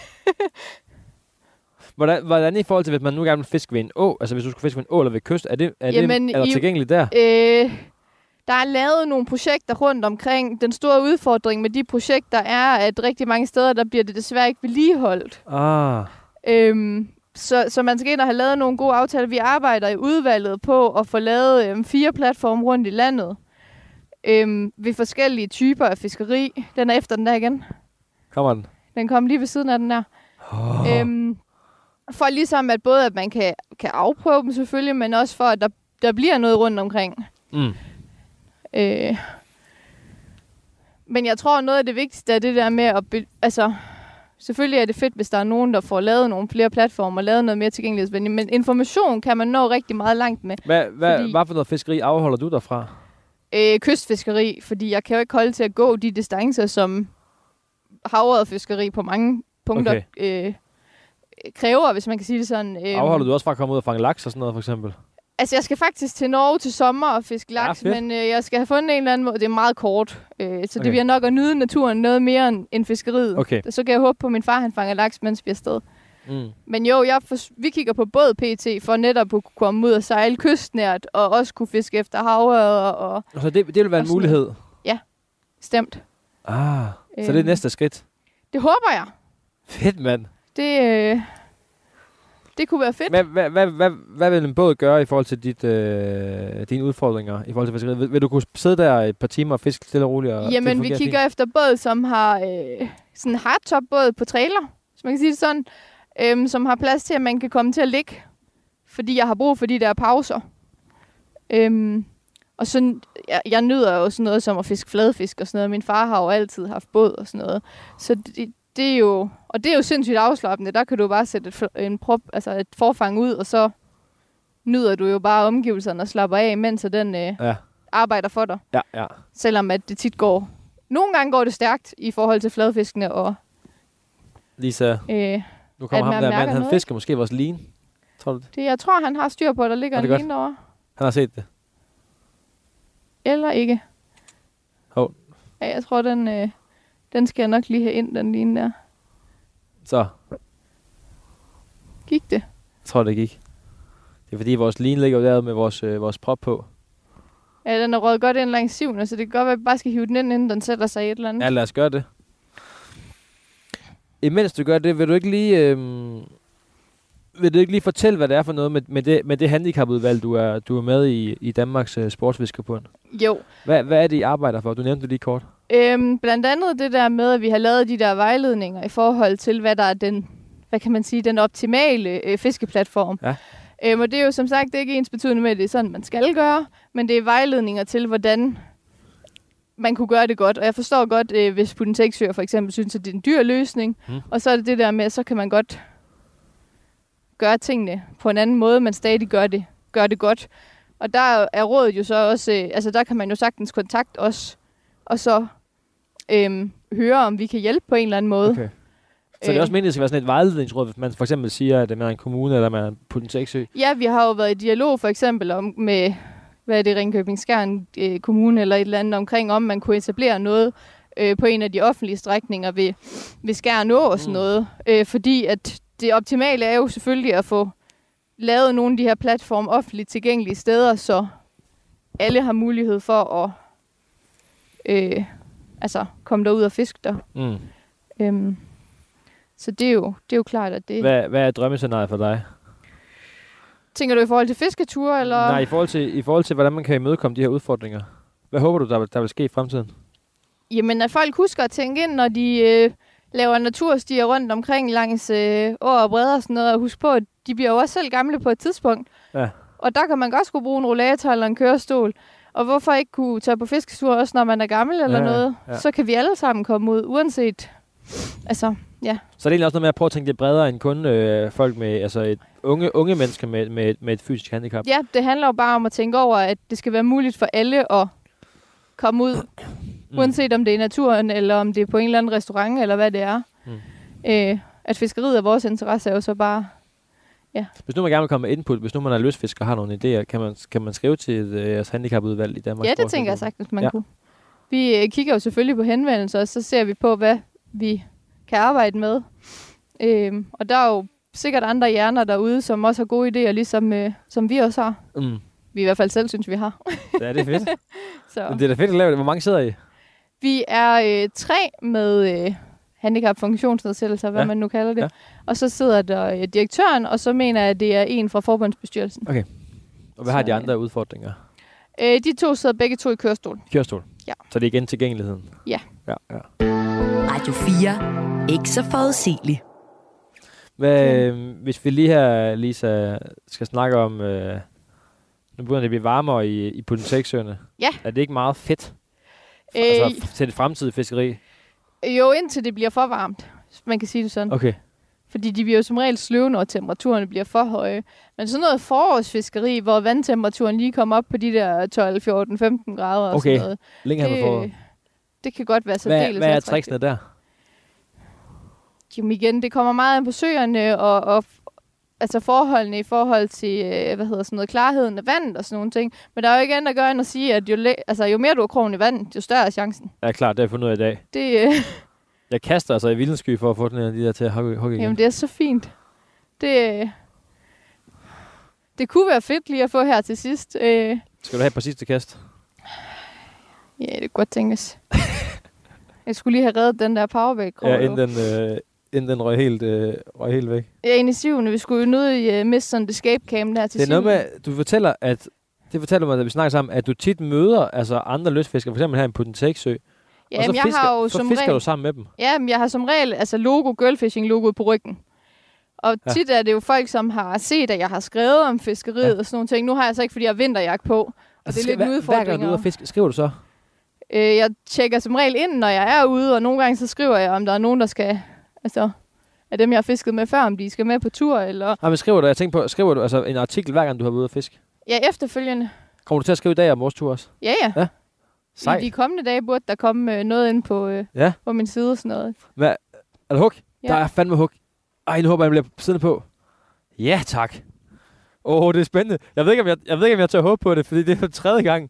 Speaker 1: hvordan, hvordan i forhold til, hvis man nu gerne vil fiske ved en å, altså hvis du skulle fiske ved en å eller ved kyst, er det, er
Speaker 3: Jamen,
Speaker 1: det er der
Speaker 3: i,
Speaker 1: tilgængeligt der?
Speaker 3: Øh, der er lavet nogle projekter rundt omkring. Den store udfordring med de projekter er, at rigtig mange steder, der bliver det desværre ikke vedligeholdt.
Speaker 1: Ah...
Speaker 3: Øhm, så, så man skal ind og have lavet nogle gode aftaler. Vi arbejder i udvalget på at få lavet øhm, fire platforme rundt i landet øhm, ved forskellige typer af fiskeri. Den er efter den der igen.
Speaker 1: Kommer den?
Speaker 3: Den kom lige ved siden af den der. Oh. Øhm, for ligesom at både at man kan, kan afprøve dem selvfølgelig, men også for at der, der bliver noget rundt omkring.
Speaker 1: Mm.
Speaker 3: Øh, men jeg tror noget af det vigtigste er det der med at... Be- altså, selvfølgelig er det fedt, hvis der er nogen, der får lavet nogle flere platformer og lavet noget mere tilgængelighedsvenligt, men information kan man nå rigtig meget langt med.
Speaker 1: Hvad, hvad, fordi, hvad for noget fiskeri afholder du derfra?
Speaker 3: Øh, kystfiskeri, fordi jeg kan jo ikke holde til at gå de distancer, som havørredfiskeri på mange punkter okay. øh, kræver, hvis man kan sige det sådan. Øh,
Speaker 1: afholder du også fra at komme ud og fange laks og sådan noget, for eksempel?
Speaker 3: Altså, jeg skal faktisk til Norge til sommer og fiske laks, ja, men øh, jeg skal have fundet en eller anden måde. Det er meget kort, øh, så okay. det bliver nok at nyde naturen noget mere end, end fiskeriet.
Speaker 1: Okay.
Speaker 3: Så kan jeg håbe på, at min far han fanger laks, mens vi er afsted. Mm. Men jo, jeg for, vi kigger på båd P T for netop at kunne komme ud og sejle kystnært, og også kunne fiske efter havørred. Og,
Speaker 1: så det, det vil være en mulighed? Noget.
Speaker 3: Ja, stemt.
Speaker 1: Ah, øh, så det er næste skridt?
Speaker 3: Det håber jeg.
Speaker 1: Fedt, mand.
Speaker 3: Det... Øh, Det kunne være fedt.
Speaker 1: Hvad, hvad, hvad, hvad, hvad vil en båd gøre i forhold til dit, øh, dine udfordringer i forhold til fiskeriet? Vil, vil du kunne sidde der et par timer og fiske stille og roligt? Og
Speaker 3: Jamen, vi kigger fint? efter båd, som har øh, sådan en hardtop-båd på trailer, hvis man kan sige det sådan, øh, som har plads til, at man kan komme til at ligge, fordi jeg har brug for de der pauser. Øh, og sådan, jeg, jeg nyder jo sådan noget som at fiske fladfisk og sådan noget. Min far har jo altid haft båd og sådan noget. Så det, det er jo... Og det er jo sindssygt afslappende. Der kan du bare sætte et, en prop, altså et forfang ud, og så nyder du jo bare omgivelserne og slapper af, mens den øh, ja. arbejder for dig.
Speaker 1: Ja, ja.
Speaker 3: Selvom at det tit går... Nogle gange går det stærkt i forhold til fladfiskene og...
Speaker 1: Lisa, øh, nu kommer ham der mand. Han fisker måske vores line. Tror du det?
Speaker 3: det? Jeg tror, han har styr på, at der ligger en line derovre.
Speaker 1: Han har set det?
Speaker 3: Eller ikke.
Speaker 1: Hov.
Speaker 3: Ja, jeg tror, den, øh, den skal jeg nok lige have ind, den line der.
Speaker 1: Så.
Speaker 3: Gik det?
Speaker 1: Jeg tror, det gik. Det er fordi, vores line ligger der med vores, øh, vores prop på.
Speaker 3: Ja, den er røget godt ind langs siven, så det kan godt være, at vi bare skal hive den ind, inden den sætter sig i et eller andet.
Speaker 1: Ja, lad os gøre det. Imens du gør det, vil du ikke lige, øh, vil du ikke lige fortælle, hvad det er for noget med, med, det, med det handicapudvalg, du er, du er med i, i Danmarks øh, Sportsfiskerbund?
Speaker 3: Jo.
Speaker 1: Hvad, hvad er det, I arbejder for? Du nævnte det lige kort.
Speaker 3: Øhm, blandt andet det der med, at vi har lavet de der vejledninger i forhold til, hvad der er den, hvad kan man sige, den optimale øh, fiskeplatform. Ja. Øhm, og det er jo som sagt det er ikke ensbetydende med, at det er sådan, man skal gøre, men det er vejledninger til, hvordan man kunne gøre det godt. Og jeg forstår godt, øh, hvis Puntek-søer for eksempel synes, at det er en dyr løsning, hmm. og så er det det der med, så kan man godt gøre tingene på en anden måde, men stadig gør det, gør det godt. Og der er rådet jo så også, øh, altså der kan man jo sagtens kontakte os, og så øhm, høre, om vi kan hjælpe på en eller anden måde.
Speaker 1: Okay. Så det er også meningen, at det skal være sådan et vejledningsråd, hvis man for eksempel siger, at man er en kommune, eller man er på den Tekø?
Speaker 3: Ja, vi har jo været i dialog for eksempel om med, hvad er det, Ringkøbing Skjern øh, Kommune eller et eller andet omkring, om man kunne etablere noget øh, på en af de offentlige strækninger ved, ved Skjern Å og sådan mm. noget. Øh, fordi at det optimale er jo selvfølgelig at få lavet nogle af de her platforme offentligt tilgængelige steder, så alle har mulighed for at øh, altså, komme derud og fiske der. Mm. Øhm, så det er, jo, det er jo klart, at det...
Speaker 1: Hvad, hvad er drømmescenariet for dig?
Speaker 3: Tænker du i forhold til fisketure, eller...?
Speaker 1: Nej, i forhold til, i forhold til hvordan man kan imødekomme de her udfordringer. Hvad håber du, der, der vil ske i fremtiden?
Speaker 3: Jamen, at folk husker at tænke ind, når de øh, laver naturstier rundt omkring langs øh, åer og bredder og sådan noget, og husk på, at de bliver jo også selv gamle på et tidspunkt. Ja. Og der kan man godt skulle bruge en rollator eller en kørestol. Og hvorfor ikke kunne tage på fisketur også, når man er gammel eller ja, noget? Ja. Så kan vi alle sammen komme ud, uanset... Altså, ja.
Speaker 1: Så det er egentlig også noget med at prøve at tænke lidt bredere end kun øh, folk med, altså et unge, unge mennesker med, med, med et fysisk handicap.
Speaker 3: Ja, det handler jo bare om at tænke over, at det skal være muligt for alle at komme ud, mm. uanset om det er i naturen, eller om det er på en eller anden restaurant, eller hvad det er. Mm. Øh, at fiskeriet er vores interesse er jo så bare... Ja.
Speaker 1: Hvis nu man gerne vil komme med input, hvis nu man er lystfisker og har nogle idéer, kan man, kan man skrive til jeres handicapudvalg i Danmark?
Speaker 3: Ja, det tænker jeg sagtens, man ja. kunne. Vi øh, kigger jo selvfølgelig på henvendelser, og så ser vi på, hvad vi kan arbejde med. Øhm, og der er jo sikkert andre hjerner derude, som også har gode idéer, ligesom øh, som vi også har. Mm. Vi i hvert fald selv synes, vi har.
Speaker 1: Ja, det er fedt. Så. Men det er da fedt at lave det. Hvor mange sidder I?
Speaker 3: Vi er øh, tre med øh, handicap-funktionsnedsættelser, hvad ja. man nu kalder det. Ja. Og så sidder der øh, direktøren, og så mener jeg, at det er en fra forbundsbestyrelsen.
Speaker 1: Okay. Og hvad så, har de andre øh, udfordringer?
Speaker 3: Øh, de to sidder begge to i kørestol.
Speaker 1: Kørestol?
Speaker 3: Ja.
Speaker 1: Så det er igen tilgængeligheden?
Speaker 3: Ja.
Speaker 1: Ja, ja.
Speaker 2: Radio fire. Ikke så forudsigeligt.
Speaker 1: Hvad, øh, hvis vi lige her, Lisa, skal snakke om... Øh, nu begynder det at blive varmere i, i Potensæksøerne.
Speaker 3: Ja.
Speaker 1: Er det ikke meget fedt?
Speaker 3: Øh,
Speaker 1: altså til det fremtidige fiskeri?
Speaker 3: Jo, indtil det bliver for varmt. Man kan sige det sådan.
Speaker 1: Okay.
Speaker 3: Fordi de bliver jo som regel sløve, når temperaturerne bliver for høje. Men sådan noget forårsfiskeri, hvor vandtemperaturen lige kommer op på de der tolv, fjorten, femten grader og
Speaker 1: okay.
Speaker 3: sådan noget.
Speaker 1: Længere det, på
Speaker 3: det kan godt være så
Speaker 1: hvad,
Speaker 3: deles.
Speaker 1: Hvad er tricksene der?
Speaker 3: Jamen igen, det kommer meget an på søerne og, og altså forholdene i forhold til, øh, hvad hedder sådan noget, klarheden af vandet og sådan nogle ting. Men der er jo ikke andet at gøre end at sige, at jo, le- altså, jo mere du har krogen i vandet, jo større er chancen.
Speaker 1: Ja, klart, det har jeg fundet ud af i dag.
Speaker 3: Det, øh
Speaker 1: jeg kaster altså i vildensky for at få den her, de der til at hugge, hugge igen.
Speaker 3: Jamen, det er så fint. Det, øh det kunne være fedt lige at få her til sidst. Øh
Speaker 1: Skal du have på sidste kast?
Speaker 3: Ja, det kunne godt tænkes. Jeg skulle lige have reddet den der powerback-krog.
Speaker 1: Ja, inden den, øh, inden den røg helt, øh, røg helt væk.
Speaker 3: Ja, ind i syvende. Vi skulle jo nødt i uh, miste sådan et escape-cam der til
Speaker 1: det er
Speaker 3: syvende.
Speaker 1: noget med, du fortæller, at det fortæller mig, at vi snakker sammen, at du tit møder altså andre lystfiskere, for eksempel her i Potensæksø.
Speaker 3: Ja,
Speaker 1: og så,
Speaker 3: jeg
Speaker 1: fisker,
Speaker 3: har jo
Speaker 1: så
Speaker 3: som
Speaker 1: fisker
Speaker 3: regel,
Speaker 1: du sammen med dem.
Speaker 3: Ja, men jeg har som regel altså logo, girlfishing-logoet på ryggen. Og ja. tit er det jo folk, som har set, at jeg har skrevet om fiskeriet ja. og sådan nogle ting. Nu har jeg så ikke, fordi jeg har vinterjakke på. Og
Speaker 1: altså,
Speaker 3: det er lidt en udfordring.
Speaker 1: Hver gang du er ude og fiske, skriver du så?
Speaker 3: Øh, jeg tjekker som regel ind, når jeg er ude, og nogle gange så skriver jeg, om der er nogen, der skal... Altså, af dem, jeg har fisket med før, om de skal med på tur, eller...
Speaker 1: Ja, men skriver du, jeg tænker på, skriver du altså en artikel, hver gang du har været ude og fiske?
Speaker 3: Ja, efterfølgende.
Speaker 1: Kommer du til at skrive i dag om vores tur også?
Speaker 3: Ja, ja.
Speaker 1: ja.
Speaker 3: I de kommende dage burde der komme øh, noget ind på, øh, ja. på min side og sådan noget.
Speaker 1: Hvad? Er der hug?
Speaker 3: Ja.
Speaker 1: Der er fandme hug. Ej, nu håber jeg, jeg bliver siddende på. Ja, tak. Åh, oh, det er spændende. Jeg ved ikke, om jeg, jeg, ved ikke, om jeg tør håbe på det, fordi det er for tredje gang.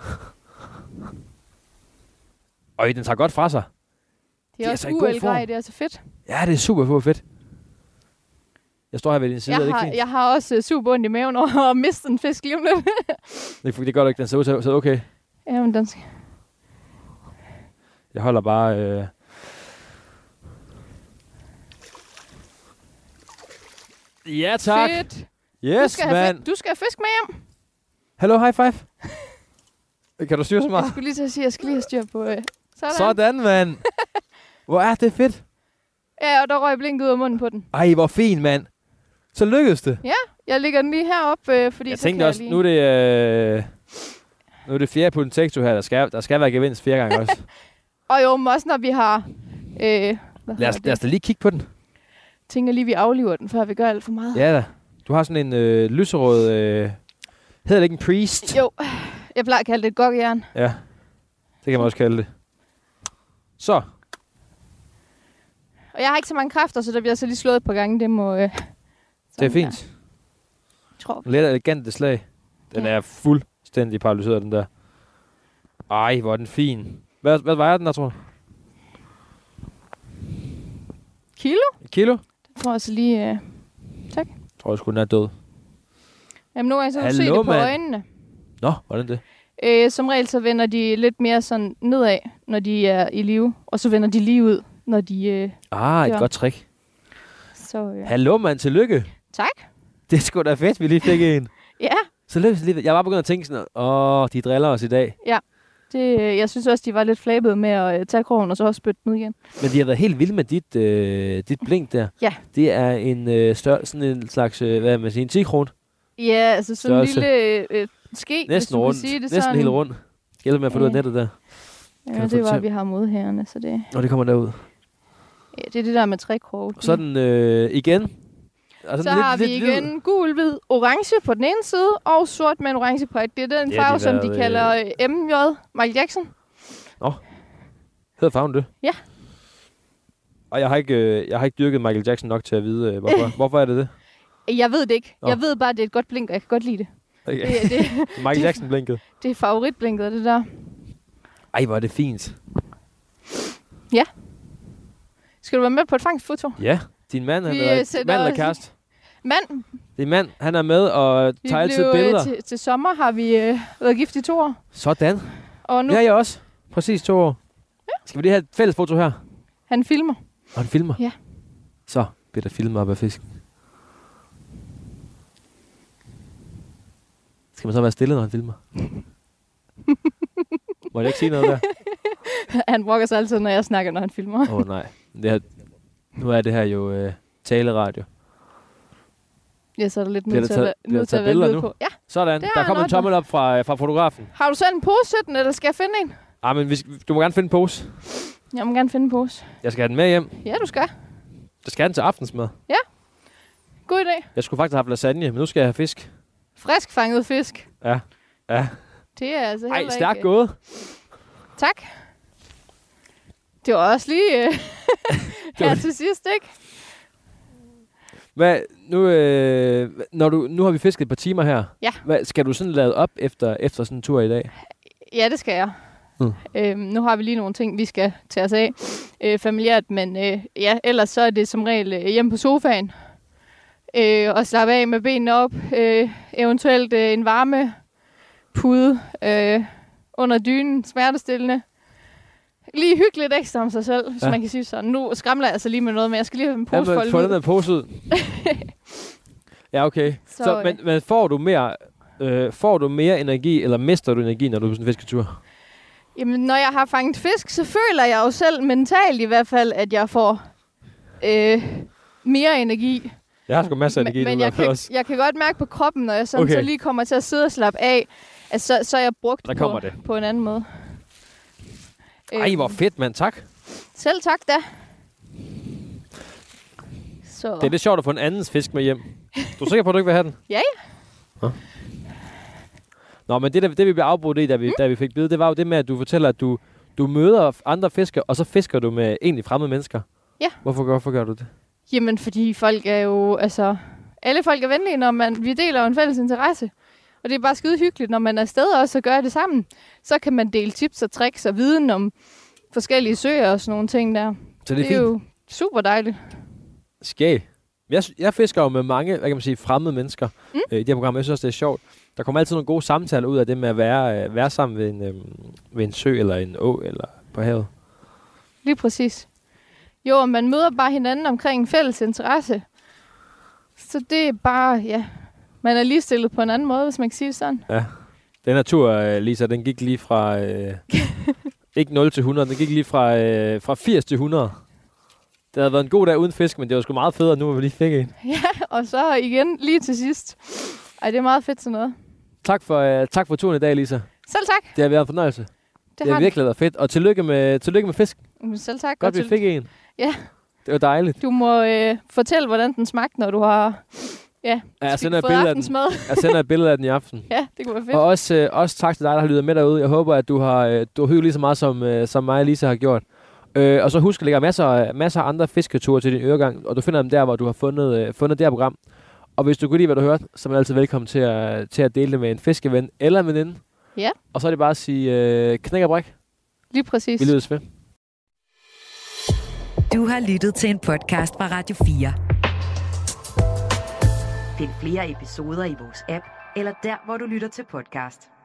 Speaker 1: Øj, den tager godt fra sig.
Speaker 3: Det er, det er også U L-grej, det er så fedt.
Speaker 1: Ja, det er super, super fedt. Jeg står her ved din side,
Speaker 3: jeg
Speaker 1: er det
Speaker 3: har,
Speaker 1: ikke fint?
Speaker 3: Jeg har også uh, super ondt i maven over at miste en fisk lige om lidt.
Speaker 1: det, det gør du ikke, den ser ud til så okay.
Speaker 3: Jamen, den skal...
Speaker 1: Jeg holder bare... Øh... Ja, tak.
Speaker 3: Fedt.
Speaker 1: Yes, man.
Speaker 3: Du skal have fisk med hjem.
Speaker 1: Hallo, high five. Kan du styre så meget?
Speaker 3: Jeg skulle lige til at sige, at jeg skal lige have styr på... Øh. Sådan,
Speaker 1: Sådan mand. Hvor er det fedt.
Speaker 3: Ja, og der røg blinket ud af munden på den.
Speaker 1: Ej, hvor fint, mand. Så lykkedes det.
Speaker 3: Ja, jeg lægger den lige heroppe, øh, fordi
Speaker 1: jeg
Speaker 3: så
Speaker 1: tænkte
Speaker 3: kan
Speaker 1: også,
Speaker 3: jeg lige...
Speaker 1: nu er det, øh, nu er det fjerde på den teksto her. Der skal, der skal være gevinst fire gange også.
Speaker 3: Og jo, men også når vi har... Øh,
Speaker 1: lad, os, lad os da lige kigge på den.
Speaker 3: Jeg tænker lige, vi afliver den, før vi gør alt for meget.
Speaker 1: Ja da. Du har sådan en øh, lyserød... Øh, hedder det ikke en priest?
Speaker 3: Jo, jeg plejer at kalde det et gokkejern.
Speaker 1: Ja, det kan man også kalde det. Så.
Speaker 3: Og jeg har ikke så mange kræfter, så der bliver så lige slået et par gange. Det må... Øh,
Speaker 1: det er fint.
Speaker 3: Tror.
Speaker 1: Let og elegant slag. Den ja. er fuldstændig paralyseret, den der. Ej, hvor er den fin. Hvad, hvad vejer den der, tror du?
Speaker 3: Kilo?
Speaker 1: Et kilo?
Speaker 3: Det tror jeg så lige... Øh... Tak.
Speaker 1: Jeg tror jeg sgu, den er død.
Speaker 3: Jamen, nu kan jeg så Hallo, se det på man. øjnene.
Speaker 1: Nå, hvordan det?
Speaker 3: Øh, som regel så vender de lidt mere sådan nedad, når de er i live. Og så vender de lige ud, når de... Øh,
Speaker 1: ah, et
Speaker 3: dør.
Speaker 1: godt trick.
Speaker 3: Så, øh.
Speaker 1: Hallo, mand. Tillykke.
Speaker 3: Tak.
Speaker 1: Det er sgu da fedt, vi lige fik en.
Speaker 3: Ja.
Speaker 1: Så lige, jeg var begyndt at tænke sådan, åh, de driller os i dag.
Speaker 3: Ja. Det, jeg synes også, de var lidt flabede med at øh, tage krogen og så også spytte den ud igen.
Speaker 1: Men de har været helt vilde med dit, øh, dit blink der.
Speaker 3: Ja.
Speaker 1: Det er en øh, større, sådan en slags, øh, hvad man siger, en ti-kron.
Speaker 3: Ja, altså sådan en lille øh, ske,
Speaker 1: næsten rundt.
Speaker 3: Sige det
Speaker 1: Næsten
Speaker 3: sådan.
Speaker 1: helt rundt. Hjælp med at få øh. ud af nettet der.
Speaker 3: Ja, det var, vi har modherrene, så det...
Speaker 1: Nå, det kommer derud.
Speaker 3: Ja, det er det der med trækrog.
Speaker 1: Sådan øh, igen.
Speaker 3: Altså, så lidt, har vi lidt igen hvid. Gul, hvid, orange på den ene side, og sort med en orange prik. Det er den farve, de som været, de kalder øh, M J, Michael Jackson.
Speaker 1: Nå, hedder farven det?
Speaker 3: Ja.
Speaker 1: Og jeg har ikke, øh, jeg har ikke dyrket Michael Jackson nok til at vide, øh, hvorfor. Hvorfor er det det?
Speaker 3: Jeg ved det ikke. Nå. Jeg ved bare, at det er et godt blink, og jeg kan godt lide det.
Speaker 1: Okay.
Speaker 3: det, det
Speaker 1: Michael Jackson-blinket?
Speaker 3: Det er favoritblinket, det der.
Speaker 1: Ej, hvor er det fint.
Speaker 3: Ja. Skal du være med på et fangstfoto?
Speaker 1: Ja. Din mand, han er mand eller kæreste?
Speaker 3: Mand.
Speaker 1: Din mand, han er med og tager altid billeder.
Speaker 3: Til, til sommer har vi øh, været gift i to år.
Speaker 1: Sådan.
Speaker 3: Og nu...
Speaker 1: Det har jeg også. Præcis to år. Ja. Skal vi lige have et fælles foto her?
Speaker 3: Han filmer.
Speaker 1: Og han filmer?
Speaker 3: Ja.
Speaker 1: Så bliver der filmet op af fisken. Skal man så være stille, når han filmer? Må jeg ikke sige noget der?
Speaker 3: Han brokker sig altid, når jeg snakker, når han filmer.
Speaker 1: Åh oh, nej. Det her, nu er det her jo øh, taleradio.
Speaker 3: Ja, så er der lidt nødt til at, nødt til at
Speaker 1: være
Speaker 3: lyd på. Ja.
Speaker 1: Sådan. Der kommer en tommel op fra, fra fotografen.
Speaker 3: Har du selv en pose til den, eller skal jeg finde en?
Speaker 1: Ah, men vi, du må gerne finde en pose.
Speaker 3: Jeg må gerne finde en pose.
Speaker 1: Jeg skal have den med hjem.
Speaker 3: Ja, du skal.
Speaker 1: Jeg skal have den til aftensmad.
Speaker 3: Ja. God idé.
Speaker 1: Jeg skulle faktisk have haft lasagne, men nu skal jeg have fisk.
Speaker 3: Frisk fanget fisk.
Speaker 1: Ja. Ja.
Speaker 3: Det er altså heller
Speaker 1: Ej, stærkt
Speaker 3: ikke...
Speaker 1: gået.
Speaker 3: Tak. Det var også lige øh, her til sidst, ikke?
Speaker 1: Hvad, nu, øh, når du, nu har vi fisket et par timer her.
Speaker 3: Ja.
Speaker 1: Hvad, skal du sådan lade op efter, efter sådan en tur i dag?
Speaker 3: Ja, det skal jeg. Mm. Øhm, nu har vi lige nogle ting, vi skal tage os af øh, familiært, men øh, ja, ellers så er det som regel øh, hjemme på sofaen. Øh, og slappe af med benene op. Øh, eventuelt øh, en varme pude øh, under dynen, smertestillende. Lige hyggeligt ekstra om sig selv, hvis ja. man kan sige sådan. Nu skramler jeg altså lige med noget, men jeg skal lige have en pose foldet ud.
Speaker 1: Få den der pose ud. Ja, okay. Så, så, men, men får du mere øh, får du mere energi, eller mister du energi, når du er på sådan en fisketur?
Speaker 3: Jamen, når jeg har fanget fisk, så føler jeg jo selv mentalt i hvert fald, at jeg får øh, mere energi.
Speaker 1: Jeg har sgu masser af energi.
Speaker 3: Men jeg kan, også. jeg kan godt mærke på kroppen, når jeg sådan, okay. så lige kommer til at sidde og slappe af, at så, så er jeg brugt på, på en anden måde.
Speaker 1: Ej, hvor fedt, mand. Tak.
Speaker 3: Selv tak, da. Så.
Speaker 1: Det er lidt sjovt at få en andens fisk med hjem. Du er sikker på, at du ikke vil have den?
Speaker 3: Ja, ja.
Speaker 1: Huh? Nå, men det, der, det vi blev afbrudt i, da vi, mm. da vi fik bid, det var jo det med, at du fortæller, at du, du møder andre fiskere, og så fisker du med egentlig fremmede mennesker.
Speaker 3: Ja.
Speaker 1: Hvorfor, hvorfor gør du det?
Speaker 3: Jamen, fordi folk er jo, altså... Alle folk er venlige, når man, vi deler en fælles interesse. Og det er bare skide hyggeligt, når man er afsted også og gør det sammen. Så kan man dele tips og tricks og viden om forskellige søer og sådan nogle ting der.
Speaker 1: Så det er,
Speaker 3: det er jo super dejligt.
Speaker 1: Skæg. Jeg, jeg fisker jo med mange, hvad kan man sige, fremmede mennesker mm. øh, i det her program. Jeg synes også, det er sjovt. Der kommer altid nogle gode samtaler ud af det med at være, øh, være sammen ved en, øh, ved en sø eller en å eller på havet.
Speaker 3: Lige præcis. Jo, man møder bare hinanden omkring en fælles interesse. Så det er bare, ja... Man er lige stillet på en anden måde, hvis man kan sige det sådan. Ja.
Speaker 1: Den her tur, Lisa, den gik lige fra... Øh, ikke nul til hundrede, den gik lige fra, øh, fra firs til hundrede. Det havde været en god dag uden fisk, men det var sgu meget federe, nu hvor vi lige fik en.
Speaker 3: Ja, og så igen lige til sidst. Ej, det er meget fedt sådan noget.
Speaker 1: Tak for, øh, tak for turen i dag, Lisa.
Speaker 3: Selv tak.
Speaker 1: Det har været en fornøjelse. Det, det har, har virkelig været fedt. Og tillykke med, tillykke med fisk.
Speaker 3: Selv tak.
Speaker 1: Godt, vi fik en.
Speaker 3: Ja.
Speaker 1: Det var dejligt.
Speaker 3: Du må øh, fortælle, hvordan den smagte, når du har... Ja,
Speaker 1: ja jeg, sender et af den. jeg sender et billede af den i aften.
Speaker 3: Ja, det kunne være fedt.
Speaker 1: Og også, øh, også tak til dig, der har lyttet med derude. Jeg håber, at du har, øh, du har hygget lige så meget, som, øh, som mig og Lisa har gjort. Øh, og så husk at lægge masser, masser af andre fisketure til din øregang, og du finder dem der, hvor du har fundet, øh, fundet det her program. Og hvis du kunne lide, hvad du hørte, så er man altid velkommen til at, til at dele det med en fiskeven eller en veninde.
Speaker 3: Ja.
Speaker 1: Og så er det bare at sige øh, knæk og bræk.
Speaker 3: Lige præcis.
Speaker 1: Vi lyttes ved.
Speaker 2: Du har lyttet til en podcast fra Radio fire. Find flere episoder i vores app, eller der, hvor du lytter til podcast.